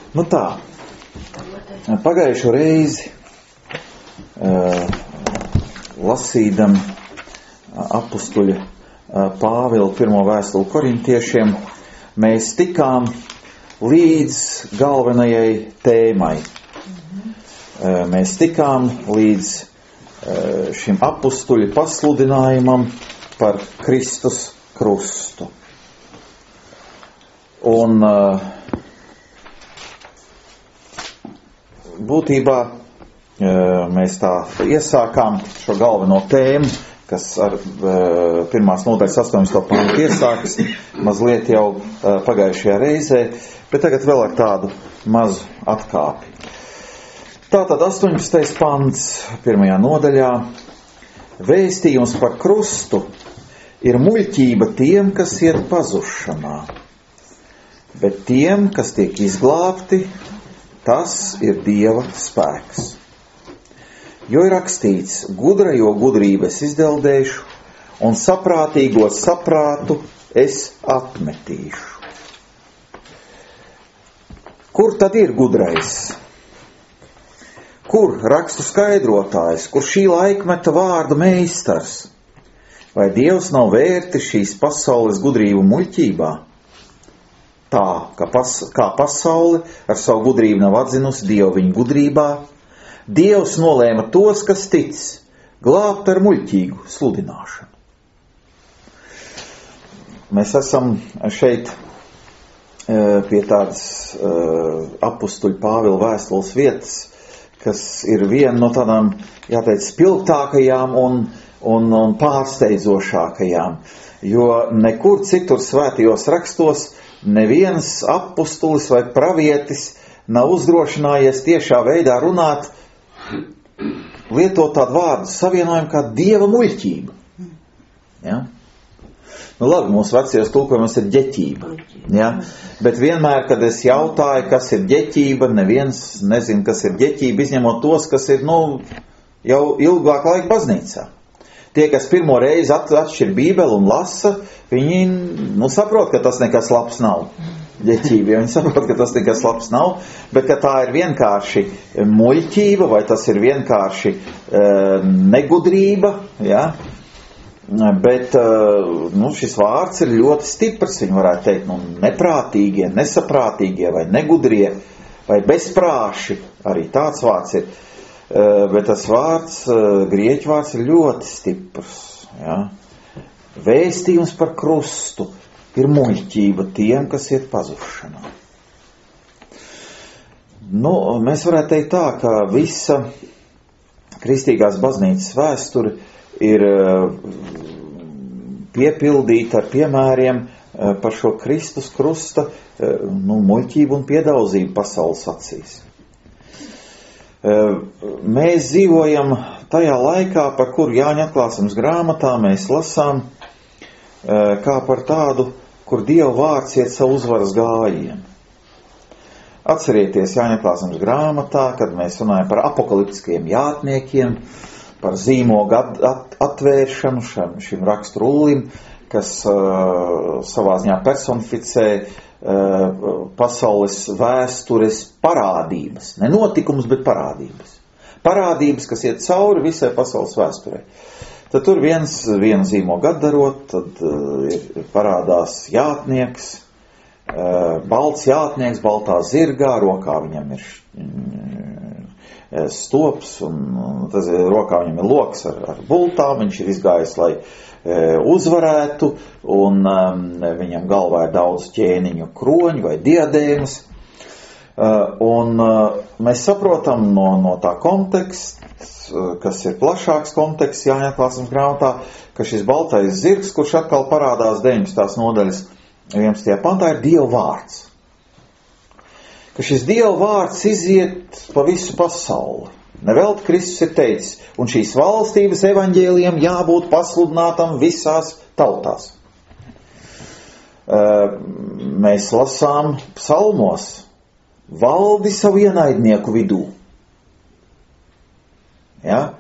Nu tā, pagājušo reizi lasīdam apustuļa Pāvila pirmo vēstuli korintiešiem, mēs tikām līdz galvenajai tēmai. Mēs tikām līdz šim apustuļa pasludinājumam par Kristus krustu. Un būtībā mēs tā iesākām šo galveno tēmu, kas ar pirmās nodaļas 18. pantu iesāks mazliet jau pagājušajā reizē, bet tagad vēl ar tādu mazu atkāpi. Tātad 18. pants pirmajā nodaļā. Vēstījums par krustu ir muļķība tiem, kas iet pazušanā, bet tiem, kas tiek izglābti, tas ir Dieva spēks. Jo ir rakstīts, gudrajo gudrību es izdeldēšu, un saprātīgo saprātu es atmetīšu. Kur tad ir gudrais? Kur rakstu skaidrotājs? Kur šī laikmeta vārdu meistars? Vai Dievs nav vērtis šīs pasaules gudrību muļķībā? Tā, kā pasaule ar savu gudrību nav atzinusi Dievu viņu gudrībā, Dievs nolēma tos, kas tic, glābt ar muļķīgu sludināšanu. Mēs esam šeit pie tādas apustuļa Pāvila vēstules vietas, kas ir viena no tādām, jāteic, spilgtākajām un pārsteidzošākajām, jo nekur citur svētajos rakstos neviens apustulis vai pravietis nav uzdrošinājies tiešā veidā runāt, lietot tādu vārdu savienojumu kā Dieva muļķība. Ja? Nu labi, mūsu vecajos tulkojumos ir ģeķība. Ja? Bet vienmēr, kad es jautāju, kas ir ģeķība, neviens nezin, kas ir ģeķība, izņemot tos, kas ir, jau ilgāk laika baznīcā. Tie, kas pirmo reizi atšķir Bībeli un lasa, viņi, saprot, ka tas nekas labs nav. Ģeķība, ja viņi saprot, ka tas nekas labs nav, bet ka tā ir vienkārši muļķība, vai tas ir vienkārši negudrība, ja? Bet šis vārds ir ļoti stiprs, viņi varētu teikt, neprātīgie, nesaprātīgie, vai negudrie, vai bezprāši, arī tāds vārds ir, bet tas vārds, grieķu vārds ir ļoti stiprs, ja? Vēstījums par krustu ir muļķība tiem, kas iet pazušanā. Mēs varētu teikt tā, ka visa kristīgās baznīcas vēsture ir piepildīta ar piemēriem par šo Kristus krusta muļķību un piedauzību pasaules acīs. Mēs dzīvojam tajā laikā, par kuru Jāņa atklāsmes grāmatā mēs lasām, kā par tādu, kur Dieva vārds iet savu uzvaras gājienu. Atcerieties Jāņa atklāsmes grāmatā, kad mēs runājam par apokaliptiskajiem jātniekiem, par zīmogu atvēršanu šim raksturullim, kas savā ziņā personificē pasaules vēstures parādības. Ne notikumus, bet parādības. Parādības, kas iet cauri visai pasaules vēsturei. Tad tur vienu zīmogu atdarot, tad parādās jātnieks, balts jātnieks, baltā zirgā, rokā viņam ir stops, un tas rokā viņam ir loks ar bultām, viņš ir izgājis, lai uzvarētu, un viņam galvā ir daudz ķēniņu kroņu vai diadēmas. Un mēs saprotam no tā konteksta, kas ir plašāks konteksts Jāņa atklāsmes grāmatā, ka šis baltais zirgs, kurš atkal parādās 19. nodaļas 11. pantā, ir Dieva vārds. Ka šis Dieva vārds iziet pa visu pasauli. Nevelti Kristus ir teicis, un šīs valstības evaņģēlijam jābūt pasludinātam visās tautās. Mēs lasām psalmos, valdi savu ienaidnieku vidū. Ja?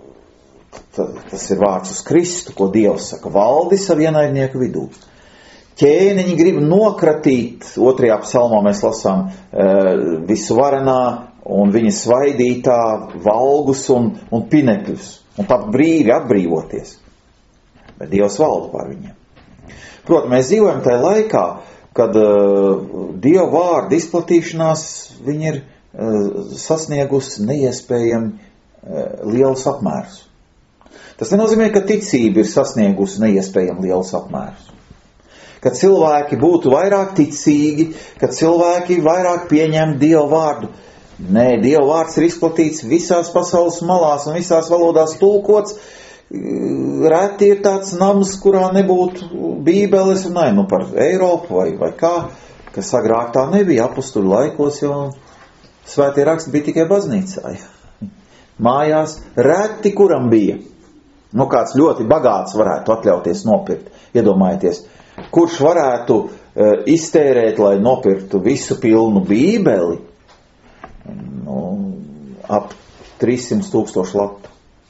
Tas ir vārds uz Kristu, ko Dievs saka, valdi savu ienaidnieku vidū. ķēniņi grib nokratīt, 2. psalmā mēs lasām, visu varenā un viņa svaidītā valgus un pinekļus, un pat brīvi atbrīvoties. Bet Dievs valda pār viņiem. Protams, mēs dzīvojam tajā laikā, kad Dieva vārda izplatīšanās viņi ir sasniegusi neiespējami lielus apmērus. Tas nenozīmē, ka ticība ir sasniegusi neiespējami lielus apmērus. Kad cilvēki būtu vairāk ticīgi, kad cilvēki vairāk pieņem Dieva vārdu. Nē, Dieva vārds ir izplatīts visās pasaules malās un visās valodās tulkots. Reti ir tāds nams, kurā nebūtu bībeles, un par Eiropu vai kā, kas agrāk tā nebija apustuļu laikos, jo svētie raksti bija tikai baznīcā. Mājās reti kuram bija. Kāds ļoti bagāts varētu atļauties nopirkt. Iedomājieties, kurš varētu iztērēt, lai nopirktu visu pilnu bībeli, ap 300,000 latu.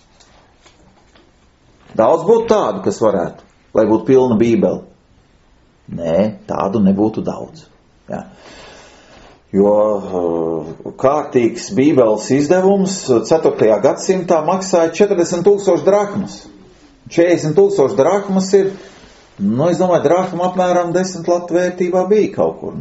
Daudz būtu tādu, kas varētu, lai būtu pilna bībele. Nē, tādu nebūtu daudz. Jā. Jo kārtīgs bībeles izdevums 4. gadsimtā maksāja 40,000 drachmas. 40,000 drachmas ir, es domāju, drachma apmēram 10 latu vērtībā bija kaut kur.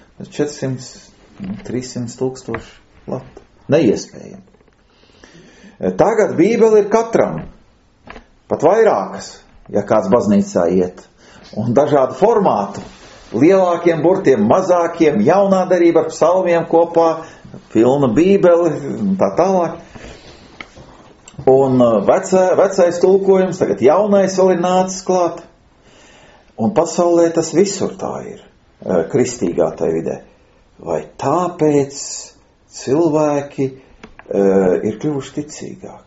300,000 latu. Neiespējami. Tagad bībele ir katram. Pat vairākas, ja kāds baznīcā iet. Un dažādu formātu. Lielākiem burtiem, mazākiem, jaunā darība ar psalmiem kopā, pilna bībeli un tā tālāk. Un vecais tulkojums, tagad jaunais vēl ir nācis klāt. Un pasaulē tas visur tā ir, kristīgā tai vidē. Vai tāpēc cilvēki ir kļuvuši ticīgāki?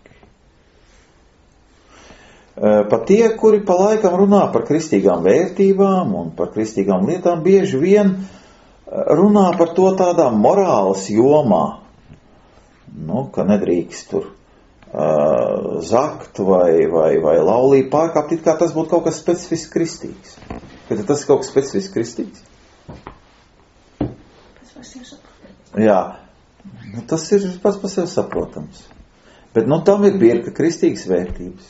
Pat tie, kuri pa laikam runā par kristīgām vērtībām un par kristīgām lietām, bieži vien runā par to tādā morāles jomā. Ka nedrīkst tur zakt vai laulību pārkāpt, it kā tas būtu kaut kas specifiski kristīgs. Kad tas ir kaut kas specifiski kristīgs? Jā, tas ir pats par sevi saprotams. Bet tam ir birka kristīgas vērtības.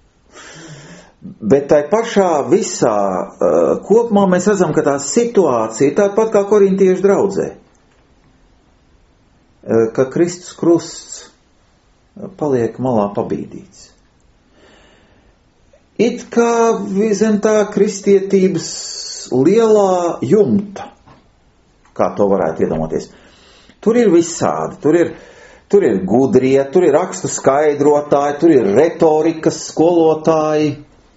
Bet tai pašā visā kopumā mēs redzam, ka tā situācija ir tāda pat kā korintiešu draudzē. Ka Kristus krusts paliek malā pabīdīts. It kā zem tā kristietības lielā jumta, kā to varētu iedomāties. Tur ir visādi, tur ir gudrie, tur ir rakstu skaidrotāji, tur ir retorikas skolotāji.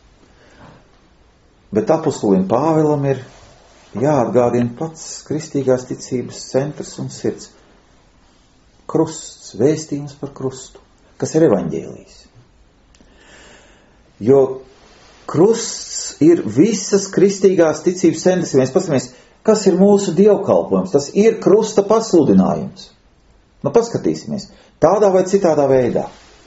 Bet apustulim Pāvilam ir jāatgādina pats kristīgās ticības centrs un sirds. Krusts, vēstījums par krustu, kas ir evaņģēlijs. Jo krusts ir visas kristīgās ticības centrs. Ja mēs paskatāmies, kas ir mūsu dievkalpojums, tas ir krusta pasludinājums. Paskatīsimies, tādā vai citādā veidā.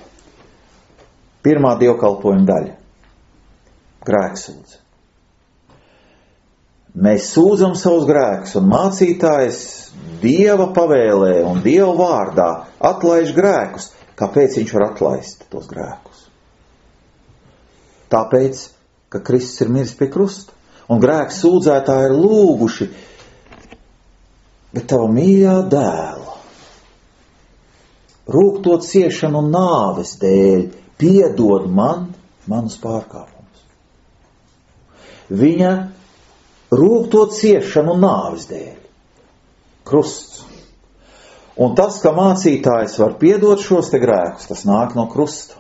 Pirmā dievkalpojuma daļa – grēksūdze. Mēs sūdzam savus grēkus, un mācītājs Dieva pavēlē un Dieva vārdā atlaiž grēkus. Kāpēc viņš var atlaist tos grēkus? Tāpēc, ka Kristus ir miris pie krusta, un grēks sūdzētāji ir lūguši, bet tava mīļā dēla rūgto ciešanu un nāves dēļ piedod manus pārkāpumus. Viņa rūgto ciešanu un nāves dēļ. Krusts. Un tas, ka mācītājs var piedot šos te grēkus, tas nāk no krusta.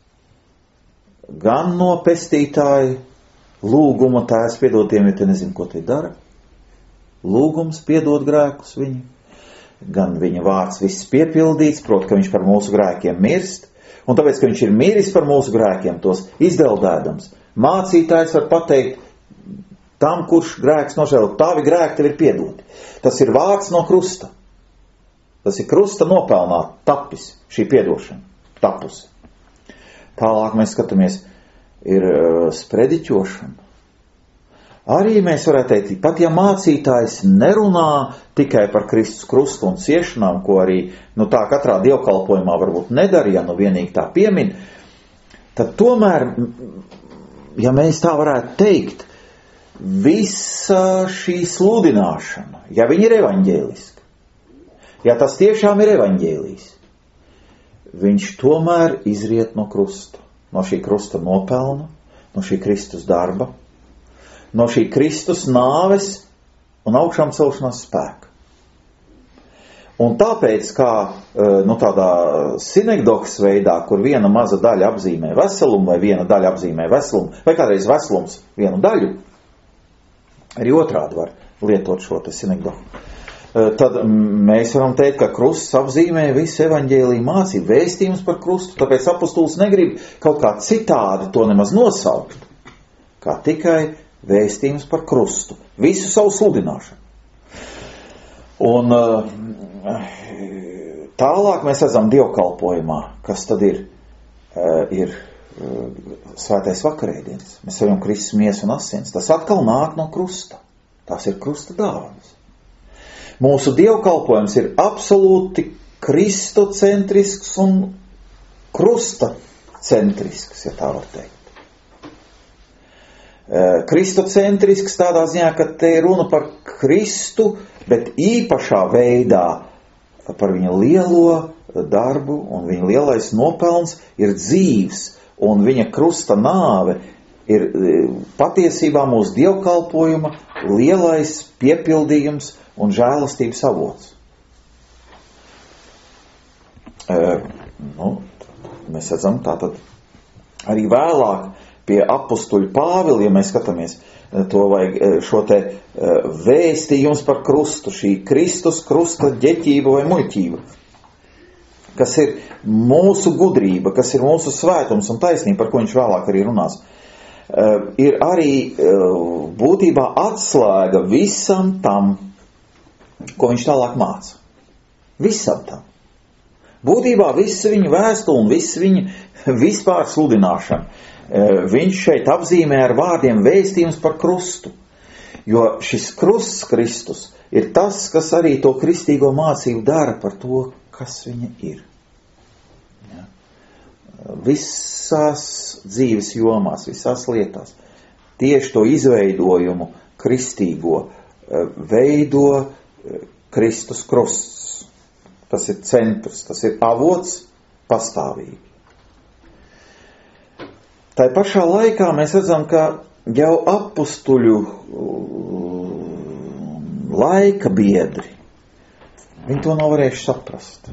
Gan no pestītāja lūguma tēvs piedot tiem, ja te nezinu, ko te dara. Lūgums piedot grēkus viņu. Gan viņa vārds viss piepildīts, proti, ka viņš par mūsu grēkiem mirst. Un tāpēc, ka viņš ir miris par mūsu grēkiem, tos izdeldēdams, mācītājs var pateikt tam, kurš grēks nožēlo, tavi grēki tev ir piedoti. Tas ir vārds no krusta. Tas ir krusta nopelnā tapis, šī piedošana, tapusi. Tālāk mēs skatāmies, ir sprediķošana. Arī mēs varētu teikt, pat ja mācītājs nerunā tikai par Kristus krustu un ciešanām, ko arī, tā katrā dievkalpojumā varbūt nedara, ja vienīgi tā piemin, tad tomēr, ja mēs tā varētu teikt, visa šī sludināšana, ja viņa ir evaņģēliska, ja tas tiešām ir evaņģēlijs, viņš tomēr izriet no krusta, no šī krusta nopelna, no šī Kristus darba, no šī Kristus nāves un augšām celšanās spēka. Un tāpēc, kā tādā sinekdokas veidā, kur viena maza daļa apzīmē veselumu, vai viena daļa apzīmē veselumu, vai kādreiz veselums vienu daļu, arī otrādi var lietot šo te sinekdoku, tad mēs varam teikt, ka krusts apzīmē visu evaņģēliju mācību, vēstījums par krustu, tāpēc apostols negrib kaut kā citādi to nemaz nosaukt, kā tikai vēstījums par krustu, visu savu sludināšanu. Un tālāk mēs redzam dievkalpojumā, kas tad ir svētais vakarēdienas. Mēs savam Kristus miesu un asins. Tas atkal nāk no krusta. Tās ir krusta dāvanas. Mūsu dievkalpojums ir absolūti kristocentrisks un krustacentrisks, ja tā var teikt. Kristocentrisks tādā ziņā, ka te ir runa par Kristu, bet īpašā veidā par viņa lielo darbu, un viņa lielais nopelns ir dzīvs, un viņa krusta nāve ir patiesībā mūsu dievkalpojuma lielais piepildījums un žēlastības avots. Mēs redzam tātad arī vēlāk pie apostuļa Pāvila, ja mēs skatāmies to vajag šo te vēstījums par krustu, šī Kristus krusta ģeķība vai muļķība, kas ir mūsu gudrība, kas ir mūsu svētums un taisnība, par ko viņš vēlāk arī runās, ir arī būtībā atslēga visam tam, ko viņš tālāk māca. Visam tam. Būtībā visa viņa vēstule un visa viņa vispār sludināšana. Viņš šeit apzīmē ar vārdiem vēstījums par krustu, jo šis krusts Kristus ir tas, kas arī to kristīgo mācību dara par to, kas viņa ir. Ja? Visās dzīves jomās, visās lietās, tieši to izveidojumu kristīgo veido Kristus krusts. Tas ir centrs, tas ir avots pastāvīgi. Tā pašā laikā mēs redzam, ka jau apustuļu laika biedri, viņi to nav varējuši saprast.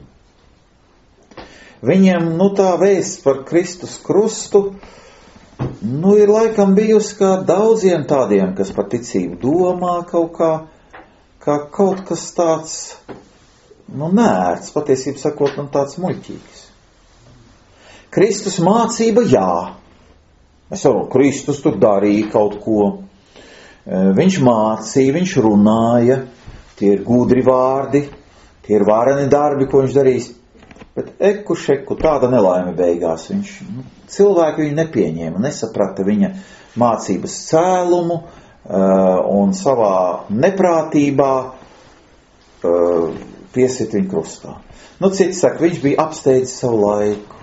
Viņiem, tā vēsts par Kristus krustu, ir laikam bijusi kā daudziem tādiem, kas par ticību domā kaut kā kaut kas tāds, nērts, patiesībā sakot, tāds muļķīgs. Kristus mācība, jā. Mēs varam, Kristus tur darīja kaut ko. Viņš mācīja, viņš runāja, tie ir gudri vārdi, tie ir vareni darbi, ko viņš darīs. Bet šeku, tāda nelaime beigās. Cilvēki viņu nepieņēma, nesaprata viņa mācības cēlumu un savā neprātībā piesit viņu krustā. Citi saka, viņš bija apsteidzis savu laiku.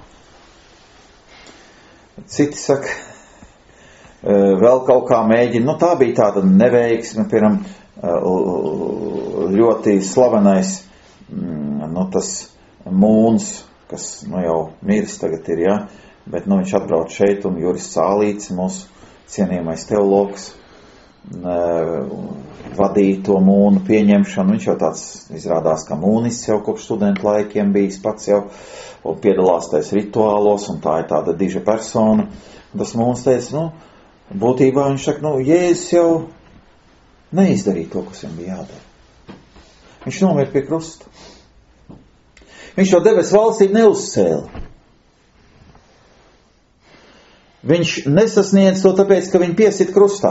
Citi saka, vēl kaut kā mēģina, tā bija tāda neveiksme, piemēram, ļoti slavenais, tas Mūns, kas, jau miris tagad ir, ja, bet, viņš atbrauc šeit, un Juris Cālīts, mūsu cienījamais teologs, vadīja to Mūnu pieņemšanu. Viņš jau tāds izrādās, ka Mūnis jau kopš studentu laikiem bijis pats jau, un piedalās tais rituālos, un tā ir tāda diža persona. Un tas Mūns teica, būtībā viņš saka, Jēzus jau neizdarīja to, kas viņam bija jādara. Viņš nomiet pie krusta. Viņš jau debesu valstību neuzcēla. Viņš nesasniedz to tāpēc, ka viņu piesit krustā.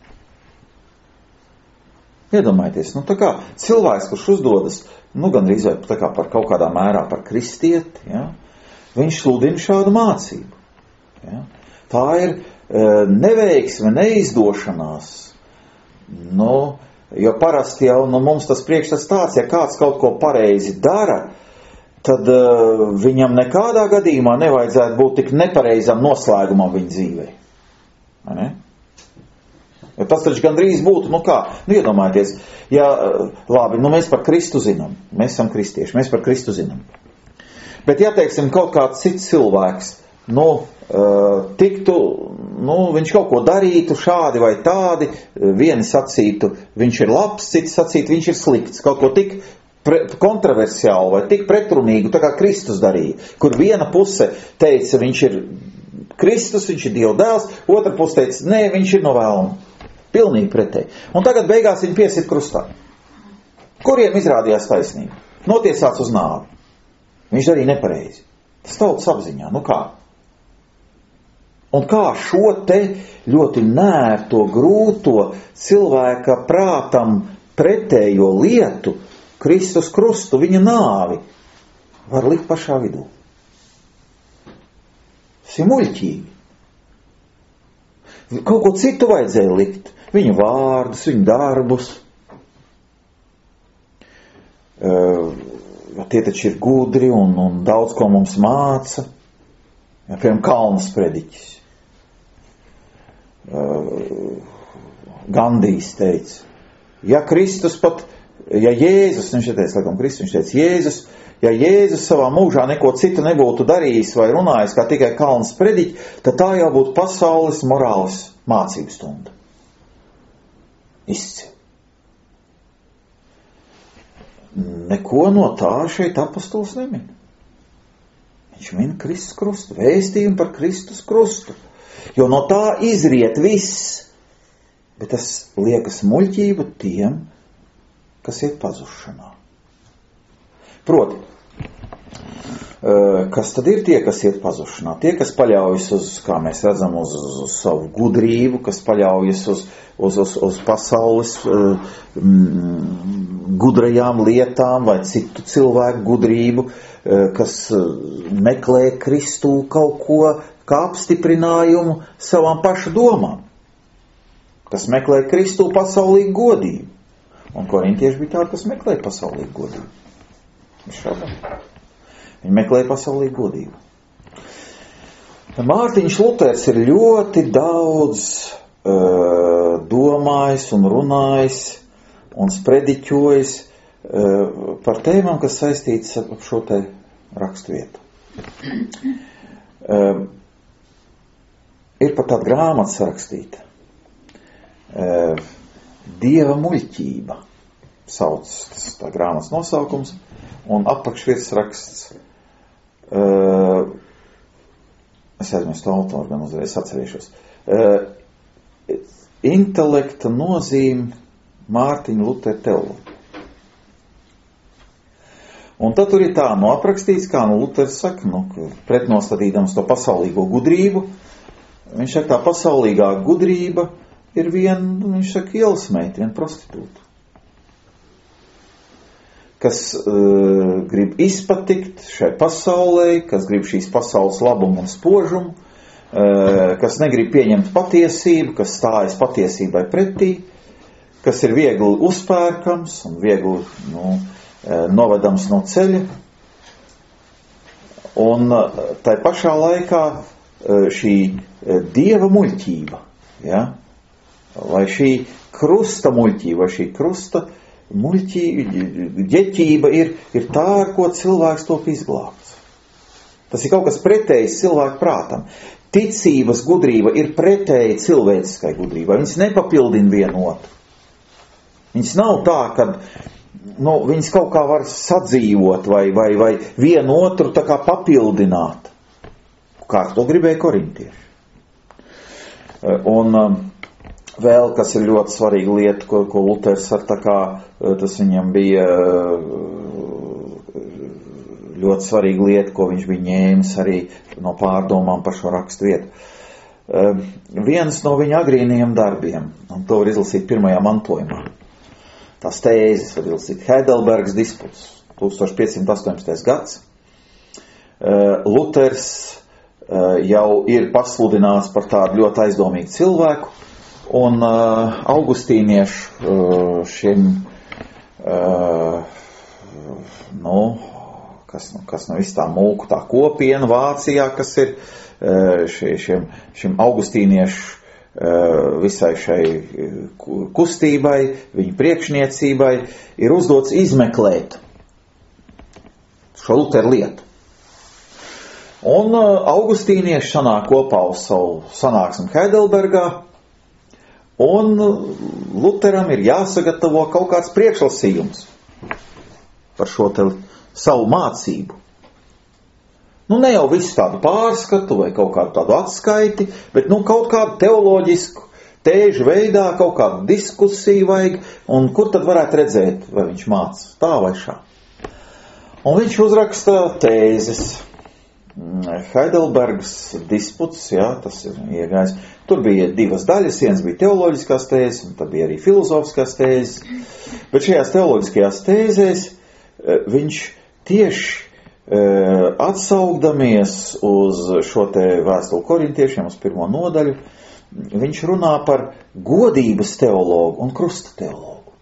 Iedomājieties, tā kā cilvēks, kurš uzdodas, gandrīz vai tā kā par kaut kādā mērā par kristieti, ja, viņš sludina šādu mācību. Ja. Tā ir neveiksme, neizdošanās, Jo parasti jau mums tas priekšstats tāds, ja kāds kaut ko pareizi dara, tad viņam nekādā gadījumā nevajadzētu būt tik nepareizam noslēgumam viņa dzīvē. Vai ne? Jo tas taču gandrīz būtu, iedomājieties, labi, mēs par Kristu zinām, mēs esam kristieši, mēs par Kristu zinām. Bet, ja teiksim, kaut kāds cits cilvēks, viņš kaut ko darītu šādi vai tādi, vieni sacītu, viņš ir labs, citi sacītu, viņš ir slikts, kaut ko tik kontroversiālu vai tik pretrunīgu, tā kā Kristus darīja, kur viena puse teica, viņš ir Kristus, viņš ir Dieva dēls, otra puse teica, nē, viņš ir no vēlna. Pilnīgi pretēji. Un tagad beigās viņu piesit krustā. Kuriem izrādījās taisnība? Notiesāts uz nāvi. Viņš darīja nepareizi. Tas tautas apziņā. Kā? Un kā šo te ļoti nērto, grūto cilvēka prātam pretējo lietu, Kristus krustu, viņa nāvi, var likt pašā vidū. Tas ir muļķīgi. Kaut ko citu vajadzēja likt. Viņu vārdus, viņu darbus. Tie taču ir gudri un daudz ko mums māca. Piemēram, Kalnas prediķis. Gandijs teica, ja Jēzus, viņš teica, ja Jēzus savā mūžā neko citu nebūtu darījis vai runājis kā tikai Kalnas prediķi, tad tā jau būtu pasaules morāles mācību stunda. Izcili. Neko no tā šeit apostols nemin. Viņš min Kristus krustu, vēstījumu par Kristus krustu. Jo no tā izriet viss, bet tas liekas muļķība tiem, kas iet pazušanā. Proti, kas tad ir tie, kas iet pazušanā? Tie, kas paļaujas uz, kā mēs redzam, uz savu gudrību, kas paļaujas uz pasaules gudrajām lietām vai citu cilvēku gudrību, kas meklē Kristū kaut ko kā apstiprinājumu savām pašu domām, kas meklē Kristū pasaulīgu godību. Un korintieši bija tādi, kas meklēja pasaulīgu godību. Viņi meklēja pasaulīgu godību. Mārtiņš Luters ir ļoti daudz domājis un runājis un sprediķojis par tēmām, kas saistītas ar šo te raksturvietu. Ir pat tāda grāmata sarakstīta. Dieva muļķība sauc tā grāmatas nosaukums, un apakšvirs raksts. Es aizmirstu autoru, gan uzreiz atcerēšos. Intelekta nozīme Mārtiņa Lutera teoloģija. Un tad tur ir tā aprakstīts, kā Luters saka, pretnostatījams to pasaulīgo gudrību. Viņš saka, tā pasaulīgā gudrība ir viņš saka, ielas meita, viena prostitūta, kas grib izpatikt šai pasaulē, kas grib šīs pasaules labumu un spožumu, kas negrib pieņemt patiesību, kas stājas patiesībai pretī, kas ir viegli uzpērkams un viegli novedams no ceļa. Un tai pašā laikā šī dieva muļķība, vai šī krusta muļķība, vai šī krusta ģeķība ir tā, ar ko cilvēks top izglābts. Tas ir kaut kas pretējs cilvēku prātam. Ticības gudrība ir pretēji cilvēciskai gudrībai. Viņas nepapildina vienu otru. Viņas nav tā, ka viņas kaut kā var sadzīvot vai vienu otru tā kā papildināt. Kā to gribēja korintieši. Un vēl, kas ir ļoti svarīga lieta, ko Luters ar tā kā, tas viņam bija ļoti svarīga lieta, ko viņš bija ņēmis arī no pārdomām par šo rakstu vietu. Viens no viņa agrīnajiem darbiem, un to var izlasīt pirmajā mantojumā, tās tēzes var izlasīt Heidelbergas disputs, 1518. gads. Luters jau ir pasludināts par tādu ļoti aizdomīgu cilvēku, Un augustīniešu šim, kas no viss tā mūku, tā kopiena Vācijā, kas ir šim augustīniešu visai šai kustībai, viņa priekšniecībai, ir uzdots izmeklēt šo Luteru lietu. Un augustīnieši sanāk kopā uz savu sanāksmi Heidelbergā, un Luteram ir jāsagatavo kaut kāds priekšlasījums par šo te savu mācību. Ne jau visu tādu pārskatu vai kaut kādu tādu atskaiti, bet kaut kādu teoloģisku tēžu veidā, kaut kādu diskusiju vajag, un kur tad varētu redzēt, vai viņš māca tā vai šā. Un viņš uzraksta tēzes. Heidelbergas disputs, tas ir iegājis. Tur bija 2 daļas, viens bija teoloģiskās tēzes, un tad bija arī filozofiskās tēzes. Bet šajās teoloģiskajās tēzēs viņš tieši atsaugdamies uz šo te vēstuli korintiešiem, uz 1. nodaļu, viņš runā par godības teologu un krusta teologu.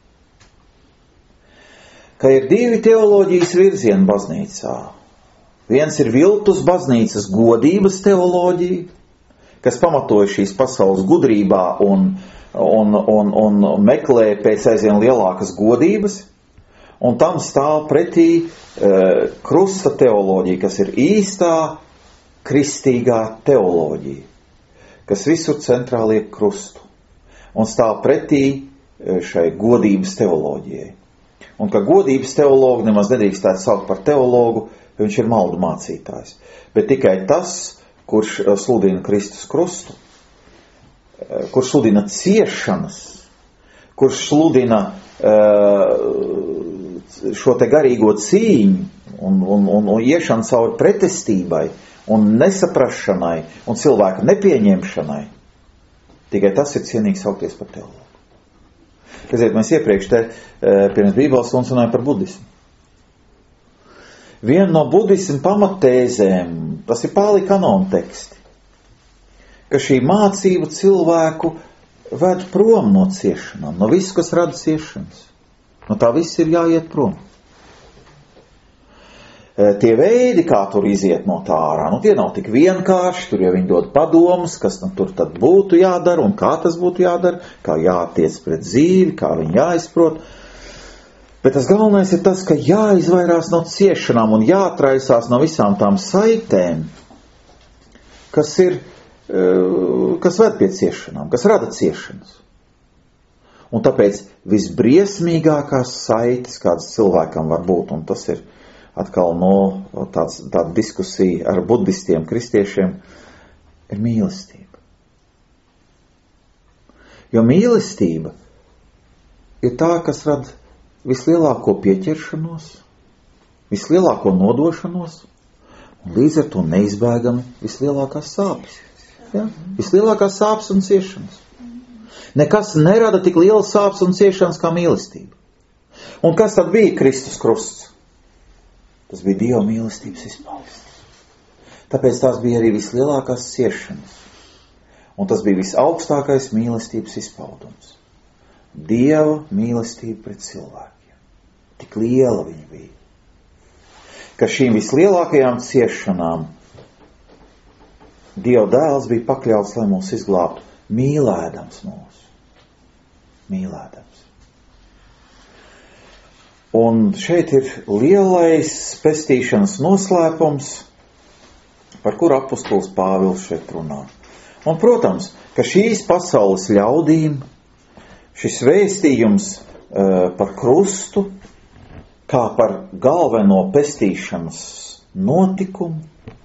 Ka ir 2 teoloģijas virzieni baznīcā. Viens ir viltus baznīcas godības teoloģija, kas pamatoja šīs pasaules gudrībā un meklē pēc aizvien lielākas godības, un tam stāv pretī krusta teoloģija, kas ir īstā kristīgā teoloģija, kas visur centrā liek krustu, un stāv pretī šai godības teoloģijai. Un ka godības teologu nemaz nedrīkstētu saukt par teologu, viņš ir maldu mācītājs. Bet tikai tas, kurš sludina Kristus krustu, kurš sludina ciešanas, kurš sludina šo te garīgo cīņu un iešanu cauri pretestībai un nesaprašanai un cilvēka nepieņemšanai, tikai tas ir cienīgs saukties par teologu. Redziet, mēs iepriekš pirms Bībeles runājam par budismu. Viena no budismu pamattēzēm, tas ir Pāli kanona teksti, ka šī mācība cilvēku ved prom no ciešanām, no visu, kas rada ciešanas. No tā viss ir jāiet prom. Tie veidi, kā tur iziet no tā ārā, tie nav tik vienkārši, tur jau viņi dod padomus, kas tur tad būtu jādara un kā tas būtu jādara, kā jātiec pret dzīvi, kā viņi jāizprot. Bet tas galvenais ir tas, ka jāizvairās no ciešanām un jāatraisās no visām tām saitēm, kas ved pie ciešanām, kas rada ciešanas. Un tāpēc visbriesmīgākās saites, kādas cilvēkam var būt, un tas ir atkal tāda diskusija ar budistiem, kristiešiem, ir mīlestība. Jo mīlestība ir tā, kas rada vislielāko pieķeršanos, vislielāko nodošanos, un līdz ar to neizbēgami vislielākās sāpes. Ja? Vislielākās sāpes un ciešanas. Nekas nerada tik lielas sāpes un ciešanas kā mīlestība. Un kas tad bija Kristus krusts? Tas bija Dieva mīlestības izpausme. Tāpēc tās bija arī vislielākās ciešanas. Un tas bija visaugstākais mīlestības izpaudums. Dieva mīlestība pret cilvēkiem. Tik liela viņa bija. Ka šīm vislielākajām ciešanām Dieva dēls bija pakļauts, lai mūs izglābtu, mīlēdams mūs. Mīlēdams. Un šeit ir lielais pestīšanas noslēpums, par kuru apostols Pāvils šeit runā. Un, protams, ka šīs pasaules ļaudīm šis vēstījums par krustu, kā par galveno pestīšanas notikumu,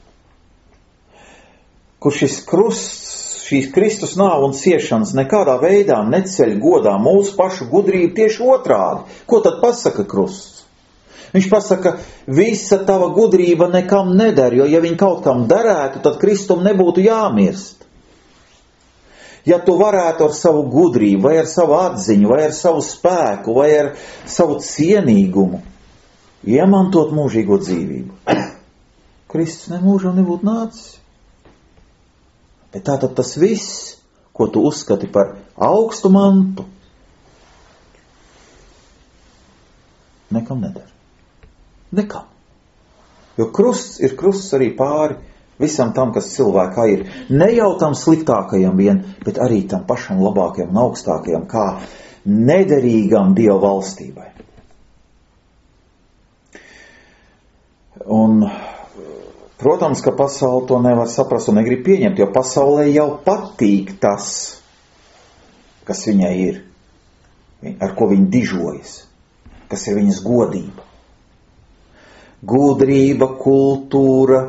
kur šis krusts, šīs Kristus nāve un ciešanas nekādā veidā neceļ godā mūsu pašu gudrību, tieši otrādi. Ko tad pasaka krusts? Viņš pasaka, visa tava gudrība nekam neder, jo ja viņa kaut kam derētu, tad Kristum nebūtu jāmirst. Ja tu varētu ar savu gudrību, vai ar savu atziņu, vai ar savu spēku, vai ar savu cienīgumu iemantot mūžīgo dzīvību, Kristus nemūžam nebūtu nācis. Bet tātad tas viss, ko tu uzskati par augstu mantu, nekam neder. Nekam. Jo krusts ir krusts arī pāri visam tam, kas cilvēkā ir. Ne jau tam sliktākajam vien, bet arī tam pašam labākajam un augstākajam, kā nederīgam Dieva valstībai. Un, protams, ka pasaule to nevar saprast un negrib pieņemt, jo pasaulē jau patīk tas, kas viņai ir, ar ko viņa dižojas, kas ir viņas godība. Gudrība, kultūra,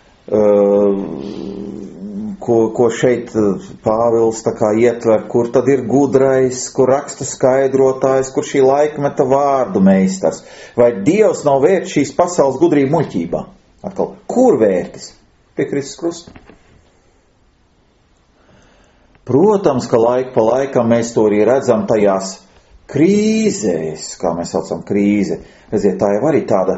ko šeit Pāvils tā kā ietver, kur tad ir gudrais, kur raksta skaidrotājs, kur šī laikmeta vārdu meistars. Vai Dievs nav vērts šīs pasaules gudrību muļķībā? Atkal, kur vērtis? Pie Kristus krusta. Protams, ka laiku pa laikam mēs to arī redzam tajās krīzēs, kā mēs saucam krīze. Redziet, tā jau arī tāda,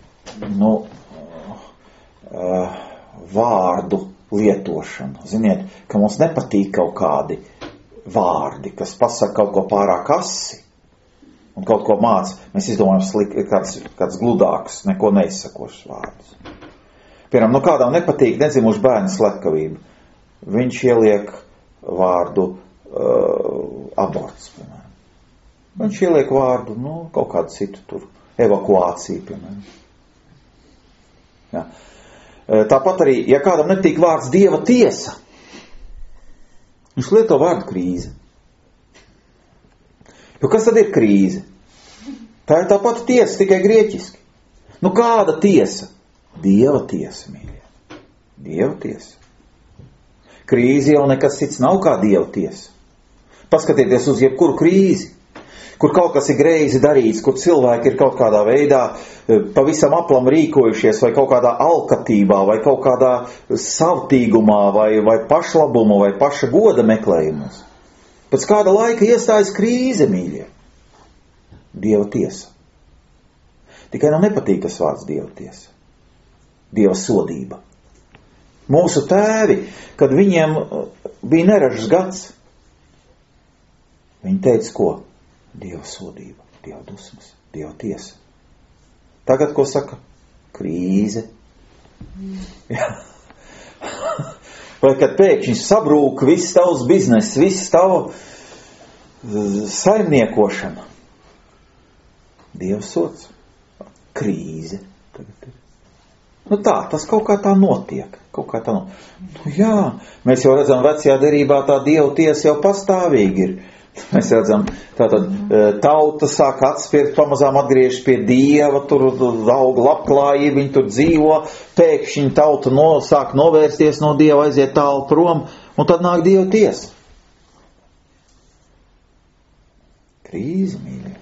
vārdu lietošana. Ziniet, ka mums nepatīk kaut kādi vārdi, kas pasaka kaut ko pārāk asi un kaut ko māca. Mēs izdomājam kāds gludāks, neko neizsakošs vārdus. Piemēram, kādām nepatīk nedzimuši bērnu slepkavību. Viņš ieliek vārdu aborts, piemēram. Viņš ieliek vārdu, kaut kādu citu tur, evakuāciju, piemēram. Jā. Tāpat arī, ja kādam nepatīk vārds Dieva tiesa, viņš lieto vārdu krīze. Jo kas tad ir krīze? Tā ir tā pati tiesa, tikai grieķiski. Kāda tiesa? Dieva tiesa, mīļie. Dieva tiesa. Krīze jau nekas cits nav kā Dieva tiesa. Paskatieties uz jebkuru krīzi, kur kaut kas ir greizi darīts, kur cilvēki ir kaut kādā veidā pavisam aplam rīkojušies, vai kaut kādā alkatībā, vai kaut kādā savtīgumā, vai pašlabuma, vai paša goda meklējumos. Pēc kāda laika iestājas krīze, mīļie. Dieva tiesa. Tikai nepatīk tas vārds Dieva tiesa. Dieva sodība. Mūsu tēvi, kad viņiem bija neražas gads, viņi teica, ko? Dieva sodība, Dieva dusmas, Dieva tiesa. Tagad, ko saka? Krīze. Jā. Vai kad pēkšņi sabrūk viss tavs bizness, viss tava saimniekošana. Dieva sods. Krīze. Tagad ir. Tas kaut kā tā notiek. Jā, mēs jau redzam, vecajā derībā tā Dieva tiesa jau pastāvīgi ir. Mēs redzam, tātad tauta sāk atspirt, pamazām atgriežas pie Dieva, tur aug labklājība, viņi tur dzīvo, pēkšņi tauta sāk novērsties no Dieva, aiziet tālu prom, un tad nāk Dieva tiesa. Krīze, mīļie.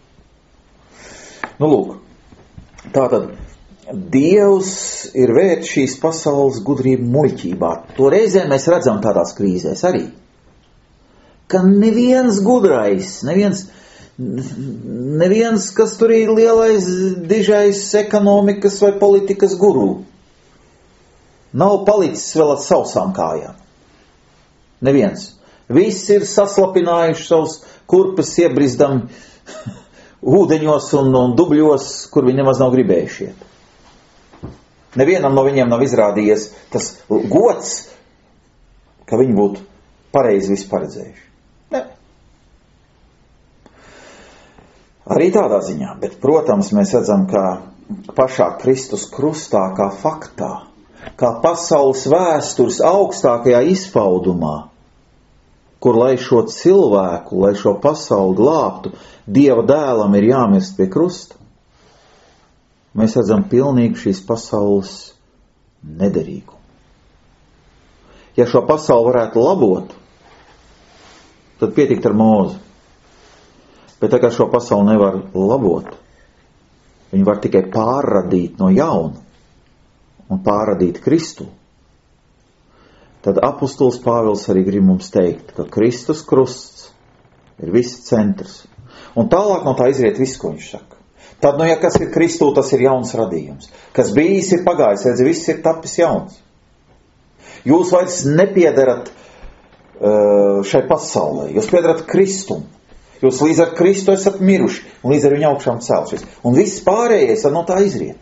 Lūk, tātad Dievs ir vērts šīs pasaules gudrību muļķībā. To reizē mēs redzam tādās krīzēs arī. Ka neviens gudrais, neviens, kas tur ir lielais, dižais ekonomikas vai politikas guru, nav palicis vēl ar sausām kājām. Neviens. Visi ir saslapinājuši savus kurpes, iebrizdam ūdeņos un dubļos, kur viņi nemaz nav gribējuši iet. Nevienam no viņiem nav izrādījies tas gods, ka viņi būtu pareizi visu paredzējuši. Ne. Arī tādā ziņā, bet, protams, mēs redzam, ka pašā Kristus krustā kā faktā, kā pasaules vēstures augstākajā izpaudumā, kur, lai šo cilvēku, lai šo pasauli glābtu, Dieva dēlam ir jāmirst pie krusta, mēs redzam pilnīgi šīs pasaules nederīgumu. Ja šo pasauli varētu labot, tad pietikt ar Mūzu. Bet tā kā šo pasauli nevar labot, viņi var tikai pārradīt no jauna un pārradīt Kristu. Tad apustulis Pāvils arī grib mums teikt, ka Kristus krusts ir viss centrs. Un tālāk no tā izriet viss, ko viņš saka. Tad, ja kas ir Kristū, tas ir jauns radījums. Kas bijis, ir pagājis, redzi, viss ir tapis jauns. Jūs vairs nepiedarat šai pasaulē. Jūs piedarat Kristum. Jūs līdz ar Kristu esat miruši un līdz ar viņu augšām celšies. Un viss pārējais no tā izriet.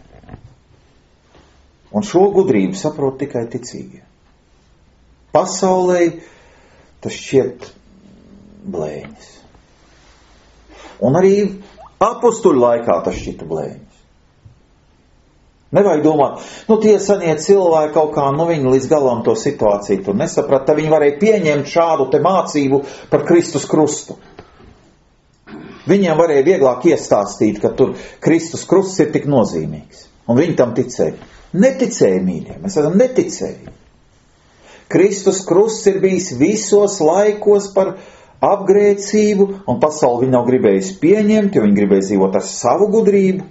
Un šo gudrību saprot tikai ticīgie. Pasaulē tas šķiet blēņas. Un arī apustuļu laikā tas šķita blēņas. Nevajag domāt, tie senie cilvēki kaut kā, viņi līdz galam to situāciju tur nesaprata, tad viņi varēja pieņemt šādu te mācību par Kristus krustu. Viņiem varēja vieglāk iestāstīt, ka tur Kristus krusts ir tik nozīmīgs. Un viņi tam ticēja. Neticēja, mīļie, mēs esam neticēji. Kristus krusts ir bijis visos laikos par apgrēcību, un pasauli viņi nav gribējusi pieņemt, jo viņi gribēja dzīvot ar savu gudrību.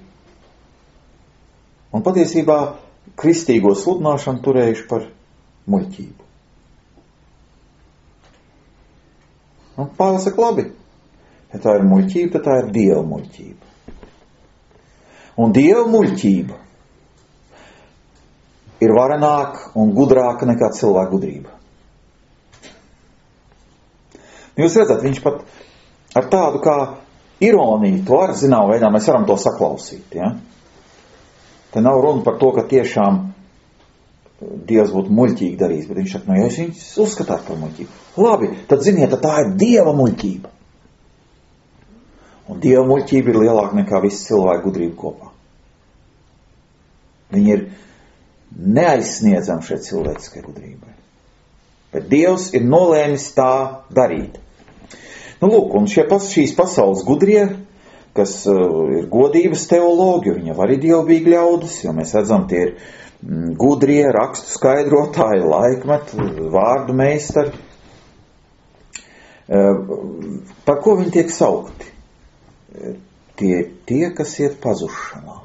Un patiesībā kristīgo sludināšanu turējuši par muļķību. Un Pāvils saka, labi, ja tā ir muļķība, tad tā ir Dieva muļķība. Un Dieva muļķība ir varenāka un gudrāka nekā cilvēka gudrība. Jūs redzat, viņš pat ar tādu kā ironiju, to ar zinām veidā mēs varam to saklausīt, ja? Te nav runa par to, ka tiešām Dievs būtu muļķīgi darījis, bet viņš saka, ja viņš uzskatāt par muļķību. Labi, tad ziniet, tā ir Dieva muļķība. Un Dieva muļķība ir lielāka nekā viss cilvēku gudrība kopā. Viņi ir neaizsniedzami šeit cilvēciskai gudrībai. Bet Dievs ir nolēmis tā darīt. Lūk, un šīs pasaules gudrie, kas ir godības teologi, jo viņam arī dievbīgi ļaudis, jo mēs redzam, tie ir gudrie, rakstu skaidrotāji, laikmetu, vārdu meistari. Par ko viņi tiek saukti? Tie, kas iet pazušanā.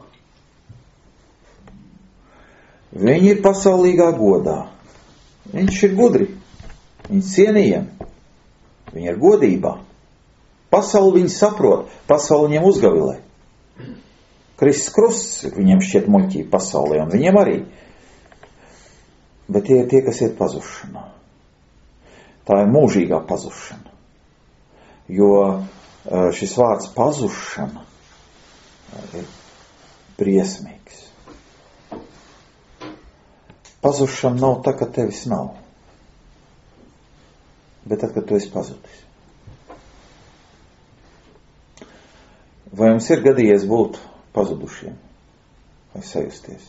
Viņi ir pasaulīgā godā. Viņš ir gudri, viņi cienījami, viņi ir godībā. Pasauli viņi saprot, pasauli viņiem uzgavilē. Kristus krusts viņiem šķiet muļķība pasaulē, un viņiem arī. Bet tie ir tie, kas iet pazušanā. Tā ir mūžīgā pazušana. Jo šis vārds pazušana ir briesmīgs. Pazušana nav tā, ka tevis nav. Bet tad, kad tu esi pazudis. Vai jums ir gadījies būt pazudušiem? Vai sajusties?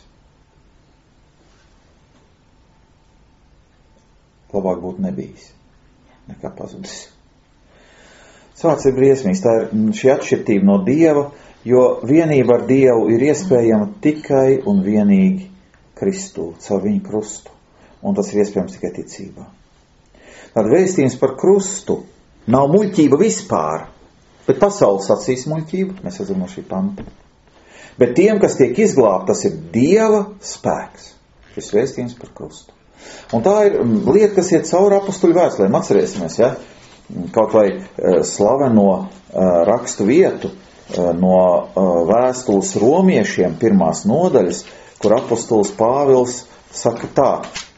Labāk būt nebijis, nekā pazudis. Vārds ir briesmīgs, tā ir šī atšķirtība no Dieva, jo vienība ar Dievu ir iespējama tikai un vienīgi Kristū, caur viņu krustu. Un tas ir iespējams tikai ticībā. Tad vēstījums par krustu nav muļķība vispār, bet pasaules acīs muļķība, mēs redzam no šī panta. Bet tiem, kas tiek izglābti, tas ir Dieva spēks. Šis vēstījums par krustu. Un tā ir lieta, kas iet cauri apustuļu vēstulēm. Atcerēsimies, ja? Kaut vai slaveno rakstu vietu no vēstules romiešiem 1. nodaļas, kur apustulis Pāvils saka tā.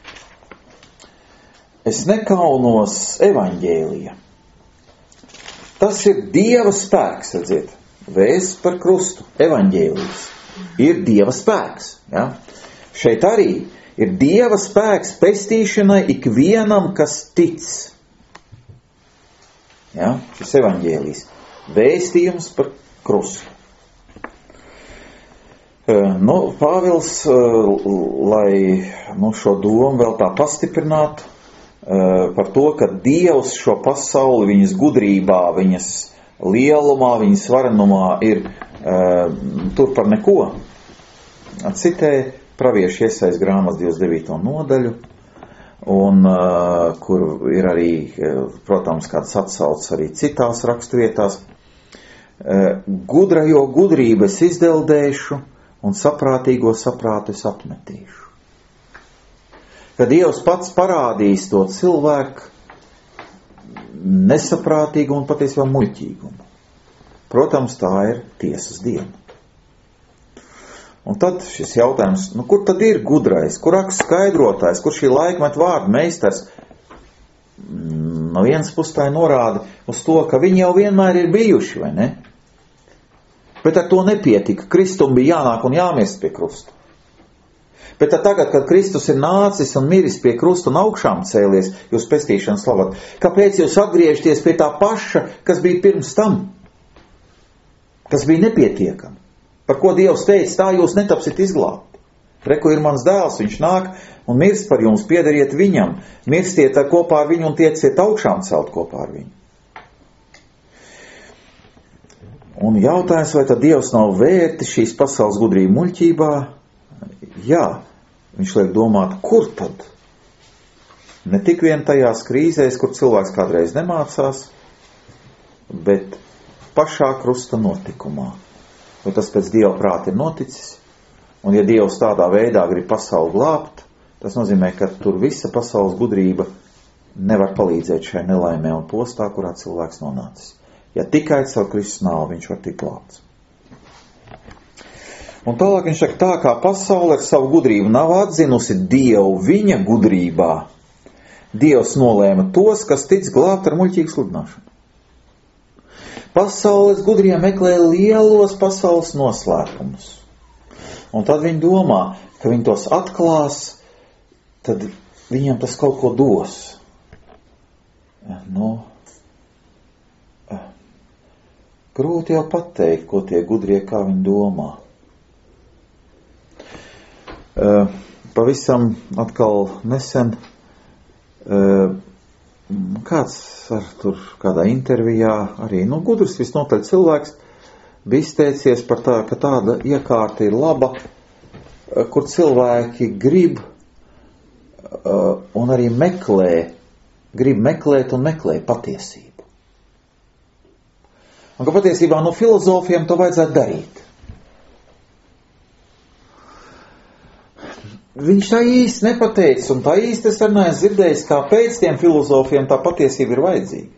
Es nekaunos evaņģēlija. Tas ir Dieva spēks, redziet. Vēsts par krustu, evaņģēlijs. Ir Dieva spēks. Ja? Šeit arī ir Dieva spēks pestīšanai ikvienam, kas tic. Ja? Šis evaņģēlijs. Vēstījums par krustu. Pāvils, lai šo domu vēl tā pastiprinātu, par to, ka Dievs šo pasauli viņas gudrībā, viņas lielumā, viņas varenumā ir tur par neko. Citēja praviešu Iesajas grāmatas 29. nodaļu, un kur ir arī, protams, kāds atsauc arī citās rakstvietās. Gudrajo gudrību es izdeldēšu, un saprātīgo saprātu es apmetīšu. Kad Dievs pats parādīs to cilvēku nesaprātīgu un patiesībā muļķīgumu. Protams, tā ir tiesas diena. Un tad šis jautājums, kur tad ir gudrais, kur raksts skaidrotājs, kur šī laikmeta vārdu meistars? no vienas puses tā norāda uz to, ka viņi jau vienmēr ir bijuši, vai ne? Bet ar to nepietika. Kristum bija jānāk un jāmirst pie krusta. Bet tagad, kad Kristus ir nācis un miris pie krusta un augšām cēlies, jūs pestīšanu slavat, kāpēc jūs atgriežaties pie tā paša, kas bija pirms tam? Kas bija nepietiekami? Par ko Dievs teica, tā jūs netapsit izglābti. Reku ir mans dēls, viņš nāk un mirst par jums, piedariet viņam, mirstiet kopā ar viņu un tieciet augšām celt kopā ar viņu. Un jautājums, vai tad Dievs nav vērtis šīs pasaules gudrību muļķībā? Jā, viņš liek domāt, kur tad? Ne tik vien tajās krīzēs, kur cilvēks kādreiz nemācās, bet pašā krusta notikumā. Jo tas pēc Dieva prāta ir noticis, un ja Dievs tādā veidā grib pasauli glābt, tas nozīmē, ka tur visa pasaules gudrība nevar palīdzēt šai nelaimē un postā, kurā cilvēks nonācis. Ja tikai caur Kristus nāvi viņš var tikt glābts. Un tālāk viņš saka, tā kā pasaule ar savu gudrību nav atzinusi Dievu viņa gudrībā, Dievs nolēma tos, kas tic glābt ar muļķīgu sludināšanu. Pasaules gudrie meklē lielos pasaules noslēpumus. Un tad viņi domā, ka viņi tos atklās, tad viņam tas kaut ko dos. Grūti jau pateikt, ko tie gudrie, kā viņi domā. Pavisam atkal nesen kāds ar tur kādā intervijā arī, gudrs visnotaļ cilvēks bija izteicies par tā, ka tāda iekārta ir laba, kur cilvēki grib un arī grib meklēt un meklē patiesību. Un ka patiesībā no filozofiem to vajadzētu darīt. Viņš tā īsti nepateica, un tā īsti es arī neesmu dzirdējis, kāpēc tiem filozofiem tā patiesība ir vajadzīga.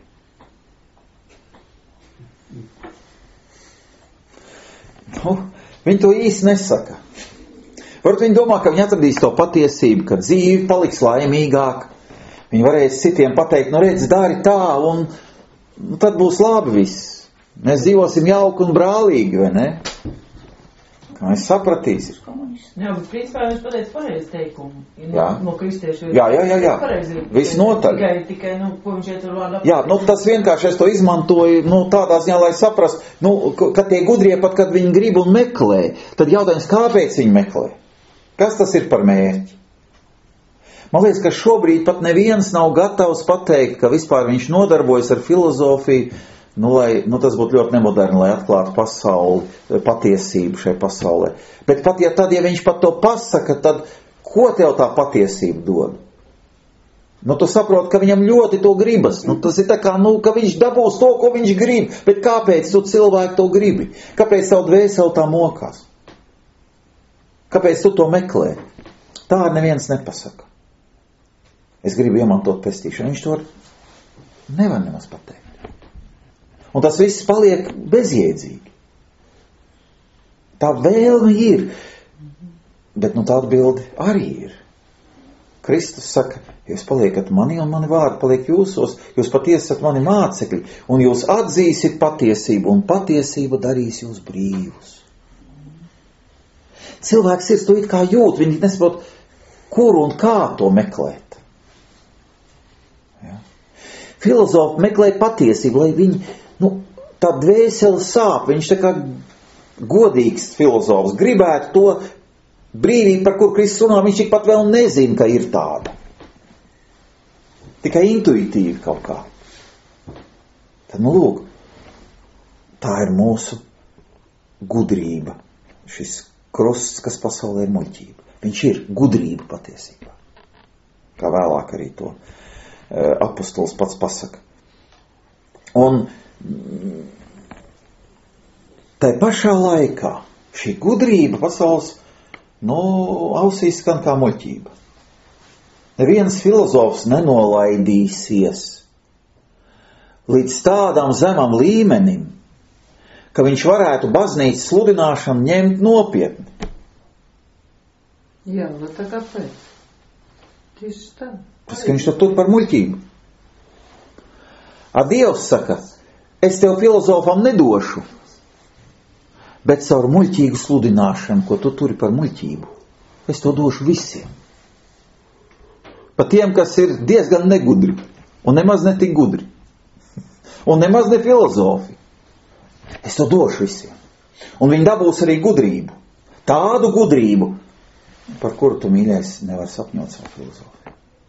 Viņi to īsti nesaka. Varbūt viņi domā, ka viņi atradīs to patiesību, ka dzīve paliks laimīgāk. Viņi varēs citiem pateikt, redz, dari tā, un tad būs labi viss. Mēs dzīvosim jauki un brālīgi, vai ne? Kā mēs sapratīsim. Jā, bet principā viņš pateica pareizi teikumu. No kristiešu. Jā. Viss notaļ. Tikai, ko viņš iet ar vārdu. Jā, tas vienkārši es to izmantoju, tādā ziņā, lai saprast, ka tie gudrie pat, kad viņi grib un meklē, tad jautājums, kāpēc viņi meklē? Kas tas ir par mērķi? Man liekas, ka šobrīd pat neviens nav gatavs pateikt, ka vispār viņš nodarbojas ar filozofiju, tas būtu ļoti nemoderni, lai atklātu pasauli, patiesību šai pasaulē. Bet pat ja viņš pat to pasaka, tad ko tev tā patiesība dod? Tu saproti, ka viņam ļoti to gribas. Tas ir tā kā, ka viņš dabūs to, ko viņš grib. Bet kāpēc tu cilvēku to gribi? Kāpēc savu dvēseli tā mokās? Kāpēc tu to meklē? Tā neviens nepasaka. Es gribu iemantot pestīšanu. Viņš to nevar nemaz pateikt. Un tas viss paliek bezjēdzīgi. Tā vēlme ir, bet tā atbilde arī ir. Kristus saka, jūs paliekat mani un mani vārdi paliek jūsos, jūs patiesi esat mani mācekļi, un jūs atzīsiet patiesību, un patiesība darīs jūs brīvus. Cilvēks ir to it kā jūt, viņi nesaprot, kur un kā to meklēt. Ja? Filozofi meklē patiesību, lai viņi tā dvēseli sāp, viņš tā kā godīgs filozofs gribētu to brīvību, par kur Kristus runā, viņš tikpat vēl nezina, ka ir tāda. Tikai intuitīvi kaut kā. Tad, lūk, tā ir mūsu gudrība. Šis krusts, kas pasaulē ir muļķība. Viņš ir gudrība patiesībā. Kā vēlāk arī to apostols pats pasaka. Un tai pašā laikā šī gudrība pasaules ausīs skan kā muļķība. Neviens filozofs nenolaidīsies līdz tādam zemam līmenim, ka viņš varētu baznīcas sludināšanu ņemt nopietni. Jā, bet kāpēc? Tieši tā. Tas, ka viņš to tur par muļķību. A Dievs saka, es tev filozofam nedošu, bet caur muļķīgu sludināšanu, ko tu turi par muļķību, es to došu visiem. Pat tiem, kas ir diezgan negudri, un nemaz ne tik gudri, un nemaz ne filozofi. Es to došu visiem. Un viņi dabūs arī gudrību. Tādu gudrību, par kuru tu, mīļais, nevar sapņot savu filozofiju.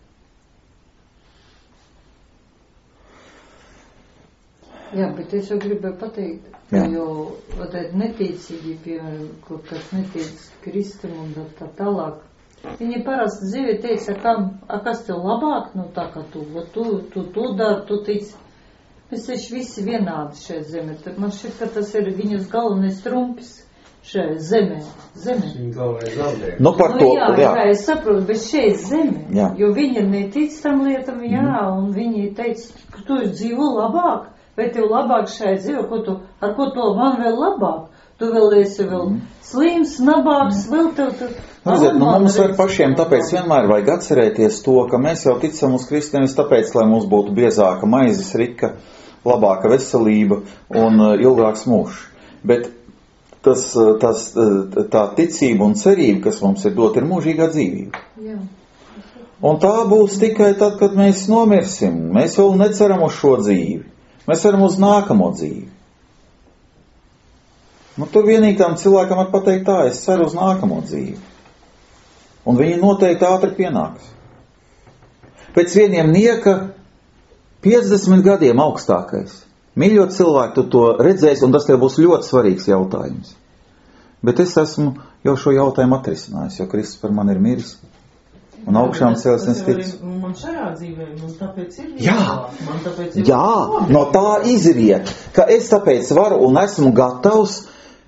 Jā, bet es jau gribēju pateikt, ka jau neticīgi, piemēram, kas netic Kristum un tā tālāk, viņi parasti dzīvē teica, kas tev labāk, nu tā kā tu dari, tu tici. Mēs taču visi vienādi šajā zemē. Tad man šķiet, ka tas ir viņas galvenais trumpis šajā zemē. Viņa galvenais zaudējums. Nu, par to, jā, es saprotu, bet šeit zemē, jā. Jo viņa netic tam lietam, un viņi teica, ka tu dzīvo labāk, vai tev labāk šajā dzīvo, ar ko to man vēl labāk? Tu vēl esi slims, nabāks, vēl tev. Mums vajag pašiem, tāpēc vienmēr vajag atcerēties to, ka mēs jau ticam uz Kristu nevis tāpēc, lai mums būtu biezāka maizes rika, labāka veselība un ilgāks mūžs. Bet tā ticība un cerība, kas mums ir dot, ir mūžīgā dzīvība. Jā. Un tā būs tikai tad, kad mēs nomirsim. Mēs vēl neceram uz šo dzīvi. Mēs ceram uz nākamo dzīvi. Nu, tur vienīgām cilvēkam var pateikt tā, es ceru uz nākamo dzīvi. Un viņi noteikti ātri pienāks. Pēc vieniem nieka 50 gadiem augstākais. Mīļot cilvēku, tu to redzēsi, un tas tev būs ļoti svarīgs jautājums. Bet es esmu jau šo jautājumu atrisinājis, jo Kristus par mani ir miris. Un augšām cēlis nesticis. Man šajā dzīvē, man tāpēc ir jā, jā, no tā izriet, ka es tāpēc varu un esmu gatavs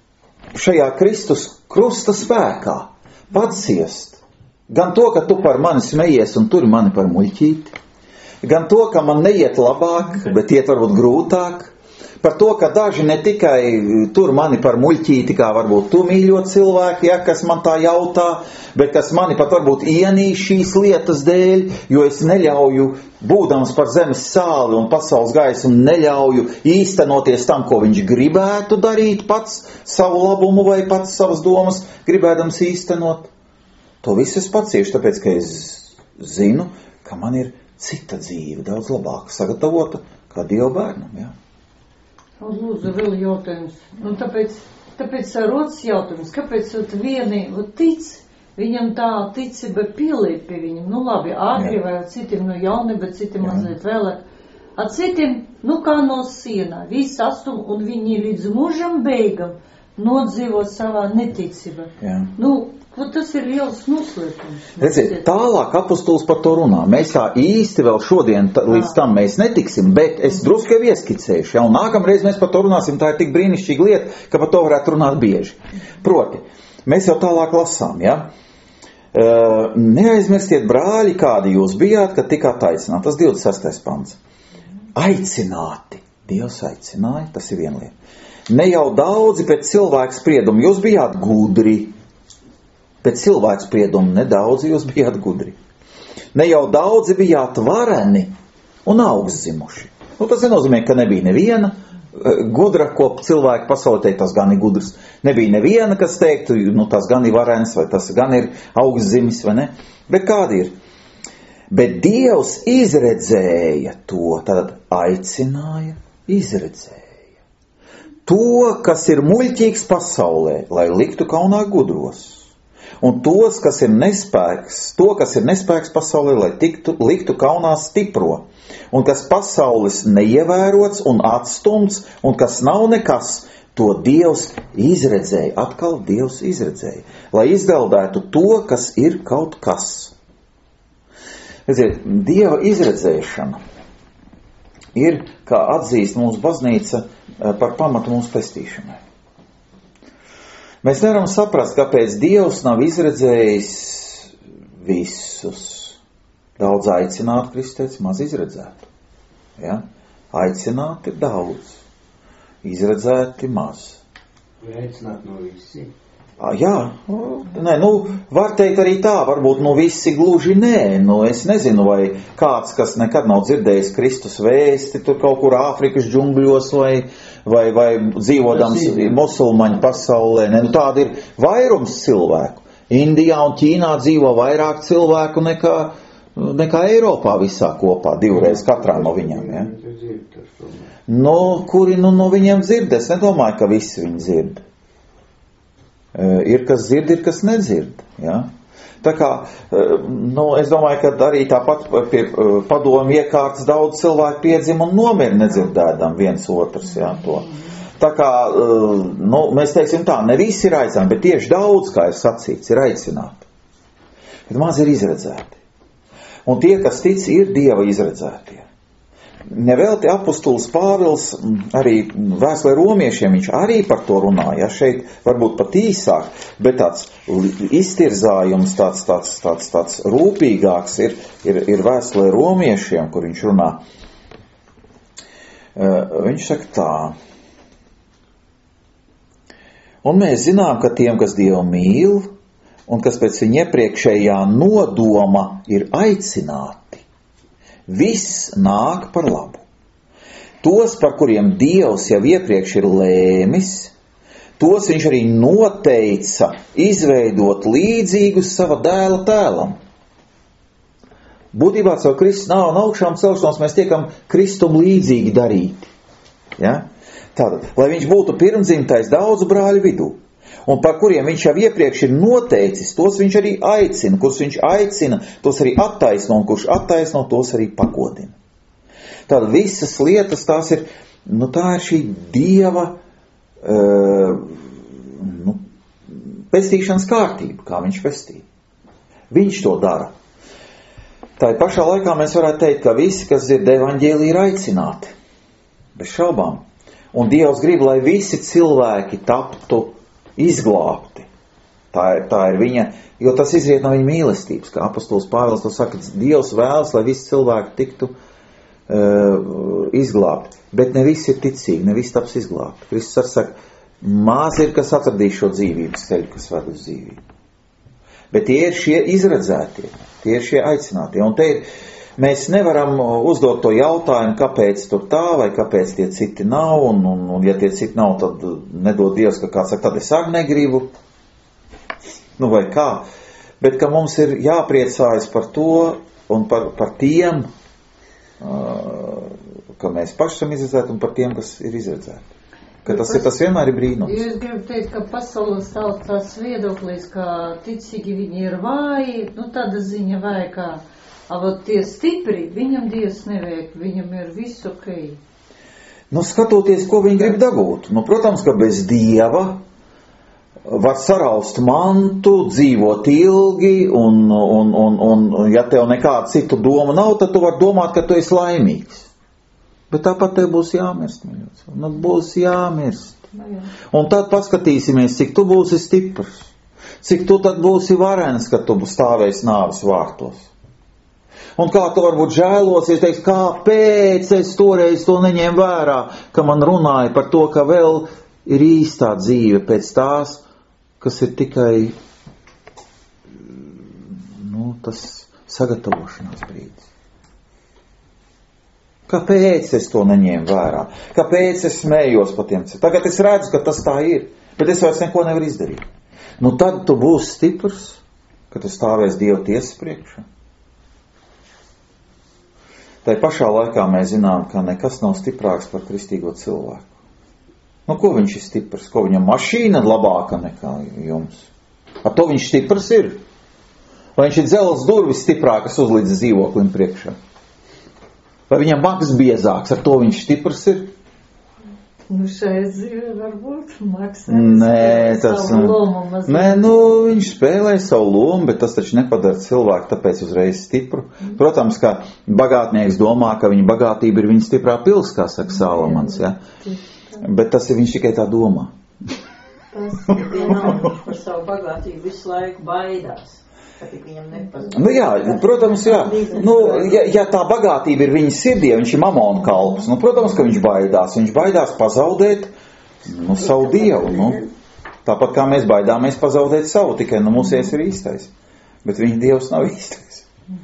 šajā Kristus krusta spēkā pats ciest. Gan to, ka tu par mani smejies un turi mani par muļķīti, gan to, ka man neiet labāk, bet iet varbūt grūtāk, par to, ka daži ne tikai tur mani par muļķīti, kā varbūt tu mīļot cilvēki, ja, kas man tā jautā, bet kas mani pat varbūt ienīš šīs lietas dēļ, jo es neļauju, būdams par zemes sāli un pasaules gaisu, un neļauju īstenoties tam, ko viņš gribētu darīt pats, savu labumu vai pats savas domas gribēdams īstenot. To visu es paciešu, tāpēc, ka es zinu, ka man ir cita dzīve, daudz labāka sagatavota kā Dieva bērnam, jā. Un lūdzu, vēl jautājums. Nu, tāpēc rodas jautājums, kāpēc vieni tic, viņam tā ticība pieliek pie viņam, nu labi, ātri vai citiem jauni, bet citiem mazliet vēlāk. A citiem, kā no sienā, viss astum, un viņi līdz mūžam beigam nodzīvo savā neticībā. Jā. Tas ir liels noslēpums. Redziet, tālāk apostols par to runā. Mēs tā īsti vēl šodien līdz tam mēs netiksim, bet es drusku jau ieskicēšu. Un nākamreiz mēs par to runāsim, tā ir tik brīnišķīga lieta, ka par to varētu runāt bieži. Proti, mēs jau tālāk lasām, ja? Neaizmirstiet, brāļi, kādi jūs bijāt, kad tikāt aicināti. Tas 26. pants. Aicināti. Dievs aicināja, tas ir viena lieta. Ne jau daudzi pēc cilvēku spriedumu, jūs bijāt gudri. Pēc cilvēku spriedumu nedaudzi jūs bijāt gudri. Ne jau daudzi bijāt vareni un augstzimuši. Tas nenozīmē, ka nebija neviena gudra, ko cilvēki pasaulē teikt, tas gan ir gudrs. Nebija neviena, kas teiktu, tas gan ir varens, vai tas gan ir augstzimis, vai ne? Bet kādi ir? Bet Dievs izredzēja to, tad aicināja, izredzēja. To, kas ir muļķīgs pasaulē, lai liktu kaunā gudros. Un tos, kas ir nespēks pasaulē, lai liktu kaunā stipro. Un kas pasaules neievērots un atstumts, un kas nav nekas, to Dievs izredzēja. Atkal Dievs izredzēja. Lai izdeldētu to, kas ir kaut kas. Redziet, Dieva izredzēšana ir, kā atzīst mūsu baznīca, par pamatu mūsu pestīšanai. Mēs nevaram saprast, kāpēc Dievs nav izredzējis visus. Daudz aicināt, Kristus teica, maz izredzētu. Ja? Aicināt ir daudz, izredzēti maz. Vai aicināt no visiem? Jā, nē, var teikt arī tā, varbūt visi gluži nē, es nezinu, vai kāds, kas nekad nav dzirdējis Kristus vēsti, tur kaut kur Āfrikas džungļos vai dzīvodams musulmaņu pasaulē, tāda ir vairums cilvēku. Indijā un Ķīnā dzīvo vairāk cilvēku nekā Eiropā visā kopā, 2 reizes katrā no viņiem, ja? Kuri no viņiem dzird? Es nedomāju, ka visi viņi dzird. Ir kas dzird, ir kas nedzird. Ja? Tā kā, es domāju, ka arī tāpat pie padomu iekārtas daudz cilvēku piedzim un nomir nedzirdēdam viens otrs. Ja, to. Tā kā, mēs teiksim tā, ne visi ir aicināti, bet tieši daudz, kā ir sacīts, ir aicināti. Bet maz ir izredzēti. Un tie, kas tic, ir Dieva izredzētie. Nevelti apustulis Pāvils arī vēstulē romiešiem, viņš arī par to runāja, šeit varbūt pat īsāk, bet tāds iztirzājums, tāds rūpīgāks ir vēstulē romiešiem, kur viņš runā. Viņš saka tā. Un mēs zinām, ka tiem, kas Dievu mīl, un kas pēc viņa iepriekšējā nodoma ir aicināti, viss nāk par labu. Tos, par kuriem Dievs jau iepriekš ir lēmis, tos viņš arī noteica izveidot līdzīgus sava dēla tēlam. Būtībā caur Kristus nav un augšām celšanos mēs tiekam Kristum līdzīgi darīti. Ja? Tātad, lai viņš būtu pirmdzimtais daudzu brāļu vidū. Un par kuriem viņš jau iepriekš ir noteicis, tos viņš arī aicina, kurus viņš aicina, tos arī attaisno, un kurš attaisno, tos arī pagodina. Tātad visas lietas tās ir, tā ir šī Dieva pestīšanas kārtība, kā viņš pestīja. Viņš to dara. Tā pašā laikā mēs varētu teikt, ka visi, kas dzird evaņģēliju, ir aicināti. Bez šaubām. Un Dievs grib, lai visi cilvēki taptu izglābti. Tā ir viņa, jo tas izriet no viņa mīlestības, kā apostols Pāvils to saka, Dievs vēlas, lai visi cilvēki tiktu izglābti. Bet ne visi ir ticīgi, ne visi taps izglābti. Kristus arī saka, maz ir, kas atradīs šo dzīvības ceļu, kas ved uz dzīvību. Bet tie ir šie izredzētie, tie ir šie aicinātie. Un te ir, mēs nevaram uzdot to jautājumu, kāpēc tur tā, vai kāpēc tie citi nav, un ja tie citi nav, tad nedod Dievs, ka kāds saka, tad es arī negribu, vai kā. Bet ka mums ir jāpriecājas par to, un par tiem, ka mēs paši esam izredzēti, un par tiem, kas ir izredzēti. Ka tas vienmēr ir brīnums. Jūs gribat teikt, ka pasaulē stāv tāds viedoklis, ka ticīgi viņi ir vāji, tāda ziņa vajag, kā avot tie stipri, viņam Dievs nevajag, viņam ir viss ok. Skatoties, ko viņi grib dabūt. Protams, ka bez Dieva var saraust mantu, dzīvot ilgi, un ja tev nekāda citu doma nav, tad tu var domāt, ka tu esi laimīgs. Bet tāpat tev būs jāmirst, mīļots. Būs jāmirst. Un tad paskatīsimies, cik tu būsi stiprs. Cik tu tad būsi varens, kad tu stāvēsi nāves vārtos. Un kā tu varbūt žēlosies, teiks, kāpēc es toreiz to neņēmu vērā, ka man runāja par to, ka vēl ir īstā dzīve pēc tās, kas ir tikai, tas sagatavošanās brīdis. Kāpēc es to neņēmu vērā? Kāpēc es smējos par tiem? Tagad es redzu, ka tas tā ir, bet es vairs neko nevaru izdarīt. Tad tu būsi stiprs, kad tu stāvēsi Dieva tiesas priekšā. Tai pašā laikā mēs zinām, ka nekas nav stiprāks par kristīgo cilvēku. Ko viņš ir stiprs? Ko viņam mašīna labāka nekā jums? Ar to viņš stiprs ir? Vai viņš ir dzelzs durvis stiprākas uzlīdz dzīvoklim priekšā? Vai viņam maks biezāks? Ar to viņš stiprs ir? Šeit dzīve varbūt maks. Viņš spēlē savu lomu, bet tas taču nepadara cilvēku tāpēc uzreiz stipru. Protams, ka bagātnieks domā, ka viņa bagātība ir viņa stiprā pils, kā saka Salomons, ja? Bet tas ir viņš tikai tā domā. Tas vienalga par savu bagātību visu laiku baidās. Protams, jā. Ja tā bagātība ir viņa sirdī, viņš ir mamona kalps, protams, ka viņš baidās. Viņš baidās pazaudēt savu Dievu. Tāpat kā mēs baidāmies pazaudēt savu, tikai no mūsies ir īstais. Bet viņa Dievs nav īstais.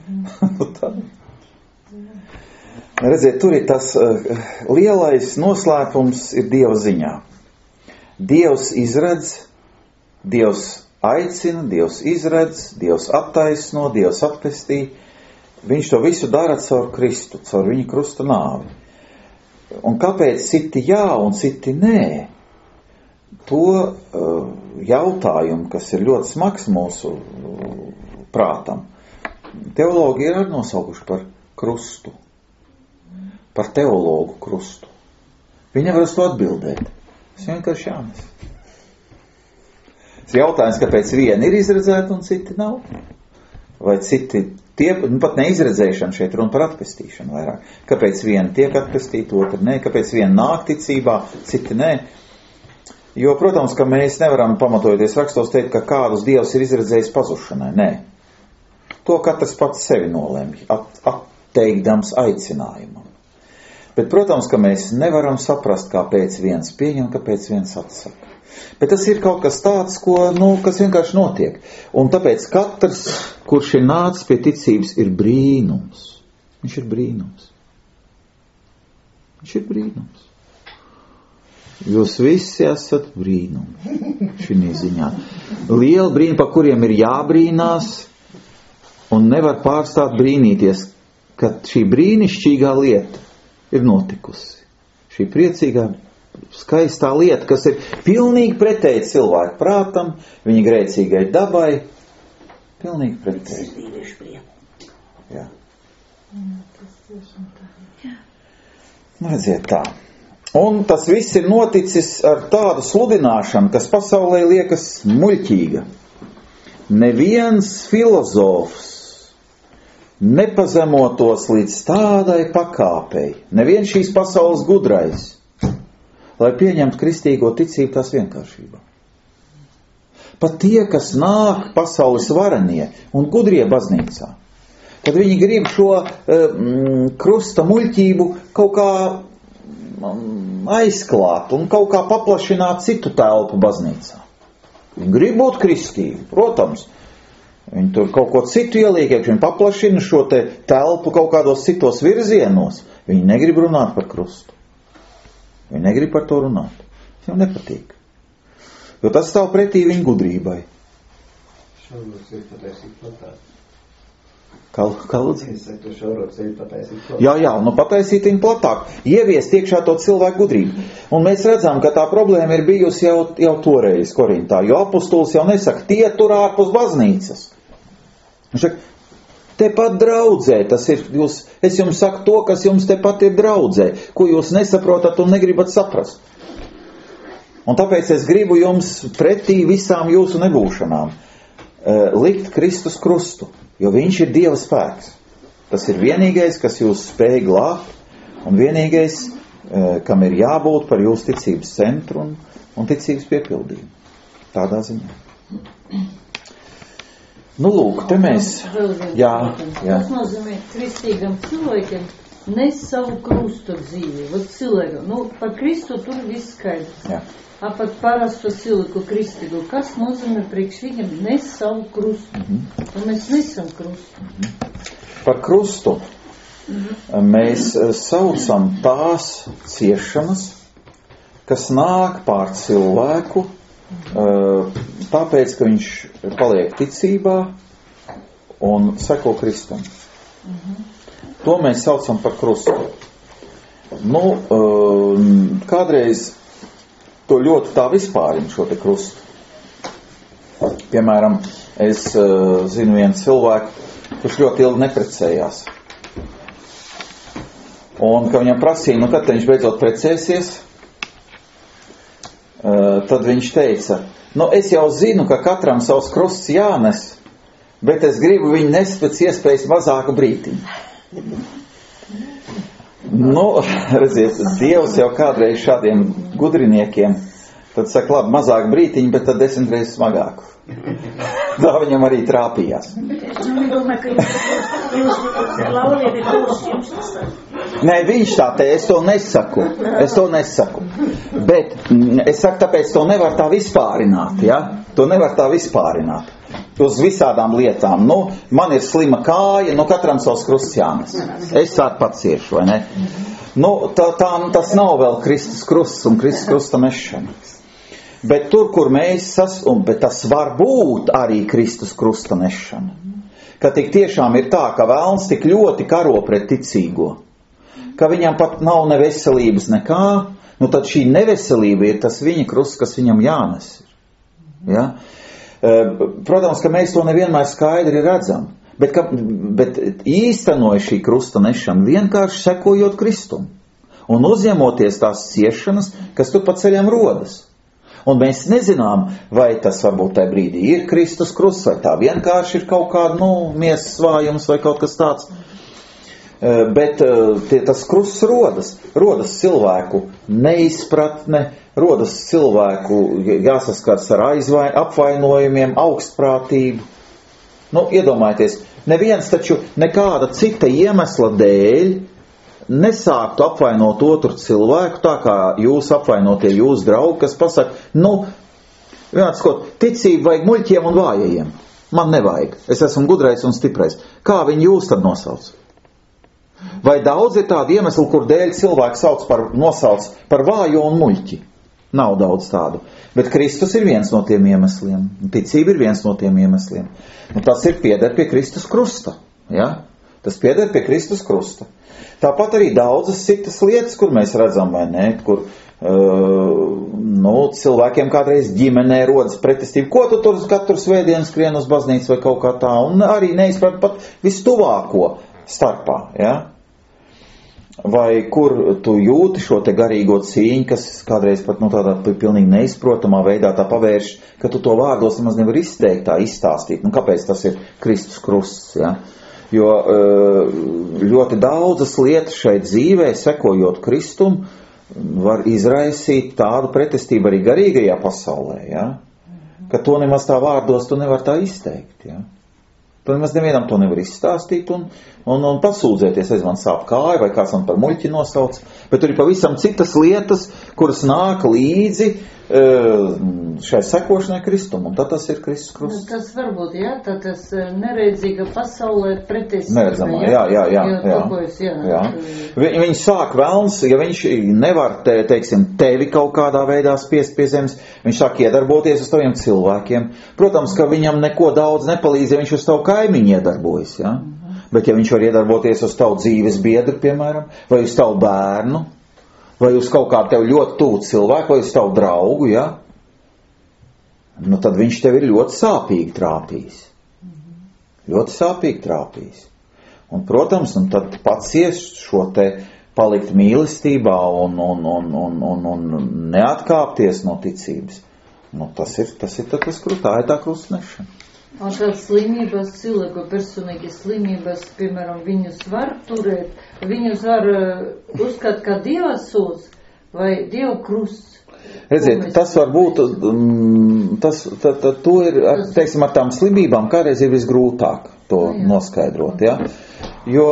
Redziet, tur ir tas lielais noslēpums ir Dieva ziņā. Dievs izredz, Dievs aicina, Dievs izredz, Dievs attaisno, Dievs atpestī. Viņš to visu dara caur Kristu, caur viņa krusta nāvi. Un kāpēc citi jā un citi nē? To jautājumu, kas ir ļoti smags mūsu prātam, teologi ir arī nosaukuši par krustu. Par teologu krustu. Viņi nevar uz to atbildēt. Tas vienkārši jānes. Tas jautājums, kāpēc vieni ir izredzēti un citi nav? Vai citi pat neizredzēšana šeit runa par atpestīšanu vairāk. Kāpēc vieni tiek atpestīti, otri nē? Kāpēc vieni nāk ticībā, citi nē? Jo, protams, ka mēs nevaram pamatojoties rakstos teikt, ka kādus Dievs ir izredzējis pazušanai. Nē. To katrs pats sevi nolemj, atteikdams aicinājumam. Bet, protams, ka mēs nevaram saprast, kāpēc viens pieņem, kāpēc viens atsaka. Bet tas ir kaut kas tāds, kas vienkārši notiek. Un tāpēc katrs, kurš ir nācis pie ticības, ir brīnums. Viņš ir brīnums. Viņš ir brīnums. Jūs visi esat brīnumi šī ziņā. Liela brīnuma, par kuriem ir jābrīnās, un nevar pārstāt brīnīties, ka šī brīnišķīgā lieta ir notikusi. Šī priecīgā, skaistā lieta, kas ir pilnīgi pretēji cilvēku prātam, viņa grēcīgai dabai, pilnīgi pretēji. Jā. Redziet tā. Un tas viss ir noticis ar tādu sludināšanu, kas pasaulē liekas muļķīga. Neviens filozofs nepazemotos līdz tādai pakāpei, neviens šīs pasaules gudrais, lai pieņemtu kristīgo ticību tās vienkāršībā. Pat tie, kas nāk pasaules varenie un gudrie baznīcā, kad viņi grib šo krusta muļķību kaut kā aizklāt un kaut kā paplašināt citu telpu baznīcā. Viņi grib būt kristīgi, protams. Viņi tur kaut ko citu ieliek, viņi paplašina šo te telpu kaut kādos citos virzienos. Viņi negrib runāt par krustu. Viņi negrib par to runāt. Viņam nepatīk. Jo tas stāv pretī viņa gudrībai. Šaurots ir pataisīt platāk. Kā lūdzu? Es saku, šaurots ir pataisīt platāk. Jā, pataisīt viņu platāk. Ieviest iekšā to cilvēku gudrību. Un mēs redzam, ka tā problēma ir bijusi jau toreiz Korintā. Jo apustulis jau nesaka, tie tur ārpus baznīcas. Viņš saka, tepat draudzē, tas ir, es jums saku to, kas jums tepat ir draudzē, ko jūs nesaprotat un negribat saprast. Un tāpēc es gribu jums pretī visām jūsu nebūšanām likt Kristus krustu, jo viņš ir Dieva spēks. Tas ir vienīgais, kas jūs spēj glābt, un vienīgais, kam ir jābūt par jūsu ticības centru un ticības piepildījumu. Tādā ziņā. Nu, lūk, te mēs... Jā. Tas nozīmē kristīgam cilvēkiem nes savu krustu dzīvi. Vat cilvēku, par Kristu tur viss skaidrs. Jā. Pat parasto cilvēku kristīgu. Kas nozīmē priekš viņam nes savu krustu? Un mēs nesam krustu. Par krustu mēs saucam tās ciešanas, kas nāk pār cilvēku, tāpēc, ka viņš paliek ticībā un seko Kristum. To mēs saucam par krustu. Kādreiz to ļoti tā vispāriņ šo te krustu. Piemēram, es zinu vienu cilvēku, kurš ļoti ilgi neprecējās. Un, ka viņam prasīja, kad viņš beidzot precēsies, tad viņš teica, es jau zinu, ka katram savs krusts jānes, bet es gribu viņu nest pēc iespējas mazāku brītiņu. Redziet, Dievs jau kādreiz šādiem gudriniekiem Tad saka, labi, mazāk brītiņu, bet tad 10 reizes smagāku. Tā viņam arī trāpījās. Es domāju, ka jūs lauriet ir būs jums tas. Nē, viņš tā te, es to nesaku. Bet es saku, tāpēc to nevar tā vispārināt, ja? To nevar tā vispārināt. Uz visādām lietām. Nu, man ir slima kāja, nu katram savs krusts jānes. Es arī pats ciešu, vai ne? Nu, tas nav vēl Kristus krusts un Kristus krusta nešana. Bet tur, kur mēs bet tas var būt arī Kristus krusta nešana. Ka tik tiešām ir tā, ka vēlns tik ļoti karo pret ticīgo, ka viņam pat nav ne veselības nekā, nu tad šī neveselība ir tas viņa krusts, kas viņam jānes. Ja? Protams, ka mēs to nevienmēr skaidri redzam, bet īstenoja šī krusta nešana vienkārši sekojot Kristum un uzņemoties tās ciešanas, kas tur pa ceļam rodas. Un mēs nezinām, vai tas varbūt tajā brīdī ir Kristus krusts, vai tā vienkārši ir kaut kāda, miesas vājums vai kaut kas tāds. Bet tas krusts rodas cilvēku neizpratne, rodas cilvēku jāsaskars ar apvainojumiem, augstprātību. Iedomājieties, neviens taču nekāda cita iemesla dēļ nesāktu apvainot otru cilvēku, tā kā jūs apvainotie jūsu draugi, kas pasaka, ticību vajag muļķiem un vājajiem. Man nevajag. Es esmu gudrais un stiprais. Kā viņi jūs tad nosauc? Vai daudz ir tādu iemeslu, kur dēļ cilvēks nosauc par vājo un muļķi? Nav daudz tādu. Bet Kristus ir viens no tiem iemesliem. Ticība ir viens no tiem iemesliem. Tas ir pieder pie Kristus krusta. Ja? Tas pieder pie Kristus krusta. Tāpat arī daudzas citas lietas, kur mēs redzam, vai ne, kur cilvēkiem kādreiz ģimenē rodas pretestība. Ko tu tur katru svētdienu skrien uz baznīcu vai kaut kā tā, un arī neizprat pat vistuvāko starpā, ja? Vai kur tu jūti šo te garīgo cīņu, kas kādreiz pat tādā pilnīgi neizprotamā veidā tā pavērš, ka tu to vārdos nemaz nevar izteikt, tā izstāstīt. Kāpēc tas ir Kristus krusts, ja? Jo ļoti daudzas lietas šeit dzīvē, sekojot Kristum, var izraisīt tādu pretestību arī garīgajā pasaulē, ja? Ka to nemaz tā vārdos tu nevar tā izteikt. Ja? Tu nemaz nevienam to nevar izstāstīt un pasūdzēties, man sāp kāja vai kāds man par muļķi nosauc, bet tur ir pavisam citas lietas, kuras nāk līdzi šai sekošanai Kristum, un tad tas ir Kristus krusts. Tas varbūt, jā, tad tas neredzīga pasaulē pretestība. Neredzamā, jā. Viņi sāk vēlns, ja viņš nevar, tevi kaut kādā veidā spiest pie zemes, viņš sāk iedarboties uz taviem cilvēkiem. Protams, ka viņam neko daudz nepalīdz, ja viņš uz tavu kaimiņu iedarbojas, jā. Bet ja viņš var iedarboties uz tavu dzīves biedru, piemēram, vai uz tavu bērnu, vai uz kaut kādu tev ļoti tuvu cilvēku, vai uz tavu draugu, ja? Tad viņš tev ir ļoti sāpīgi trāpījis. Ļoti sāpīgi trāpījis. Un, protams, tad pacies šo te palikt mīlestībā un neatkāpties no ticības. Tas ir tā krustnešana. Un tās slimības, cilvēku personīgi slimības, piemēram, viņus var turēt, viņus var uzskatīt kā Dieva sūds vai Dieva krusts. Redziet, tas var būt, to ir, teiksim, ar tām slimībām kādreiz ir visgrūtāk to noskaidrot, ja? Jo,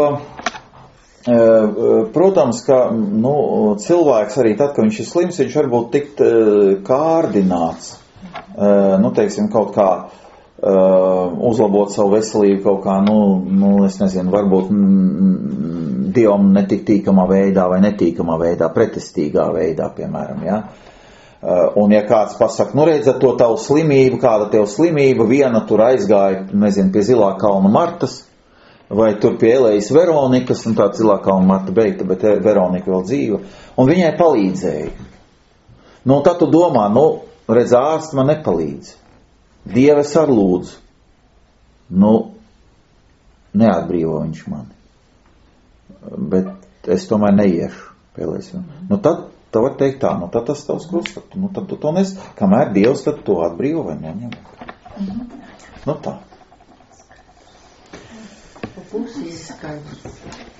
protams, ka, cilvēks arī tad, kad viņš ir slims, viņš var būt tikt kārdināts, teiksim, kaut kā, uzlabot savu veselību kaut kā, es nezinu, varbūt Dievam netik tīkamā veidā vai netīkamā veidā, pretestīgā veidā, piemēram, ja? Un ja kāds pasaka, redzat to tavu slimību, kāda tev slimība, viena tur aizgāja, nezinu, pie Zilā kalna Martas, vai tur pie Elejas Veronikas, un tā Zilā kalna Marta beigta, bet Veronika vēl dzīva, un viņai palīdzēja. Tad tu domā, redz, ārsts man nepalīdz. Dievs ar lūdzu. Neatbrīvo viņš mani. Bet es tomēr neiešu. Tad var teikt tā, tad tas tavs krusts. Tad tu to nes, kamēr Dievs tad to atbrīvo vai neņem. Tā. Pusi skaidrs.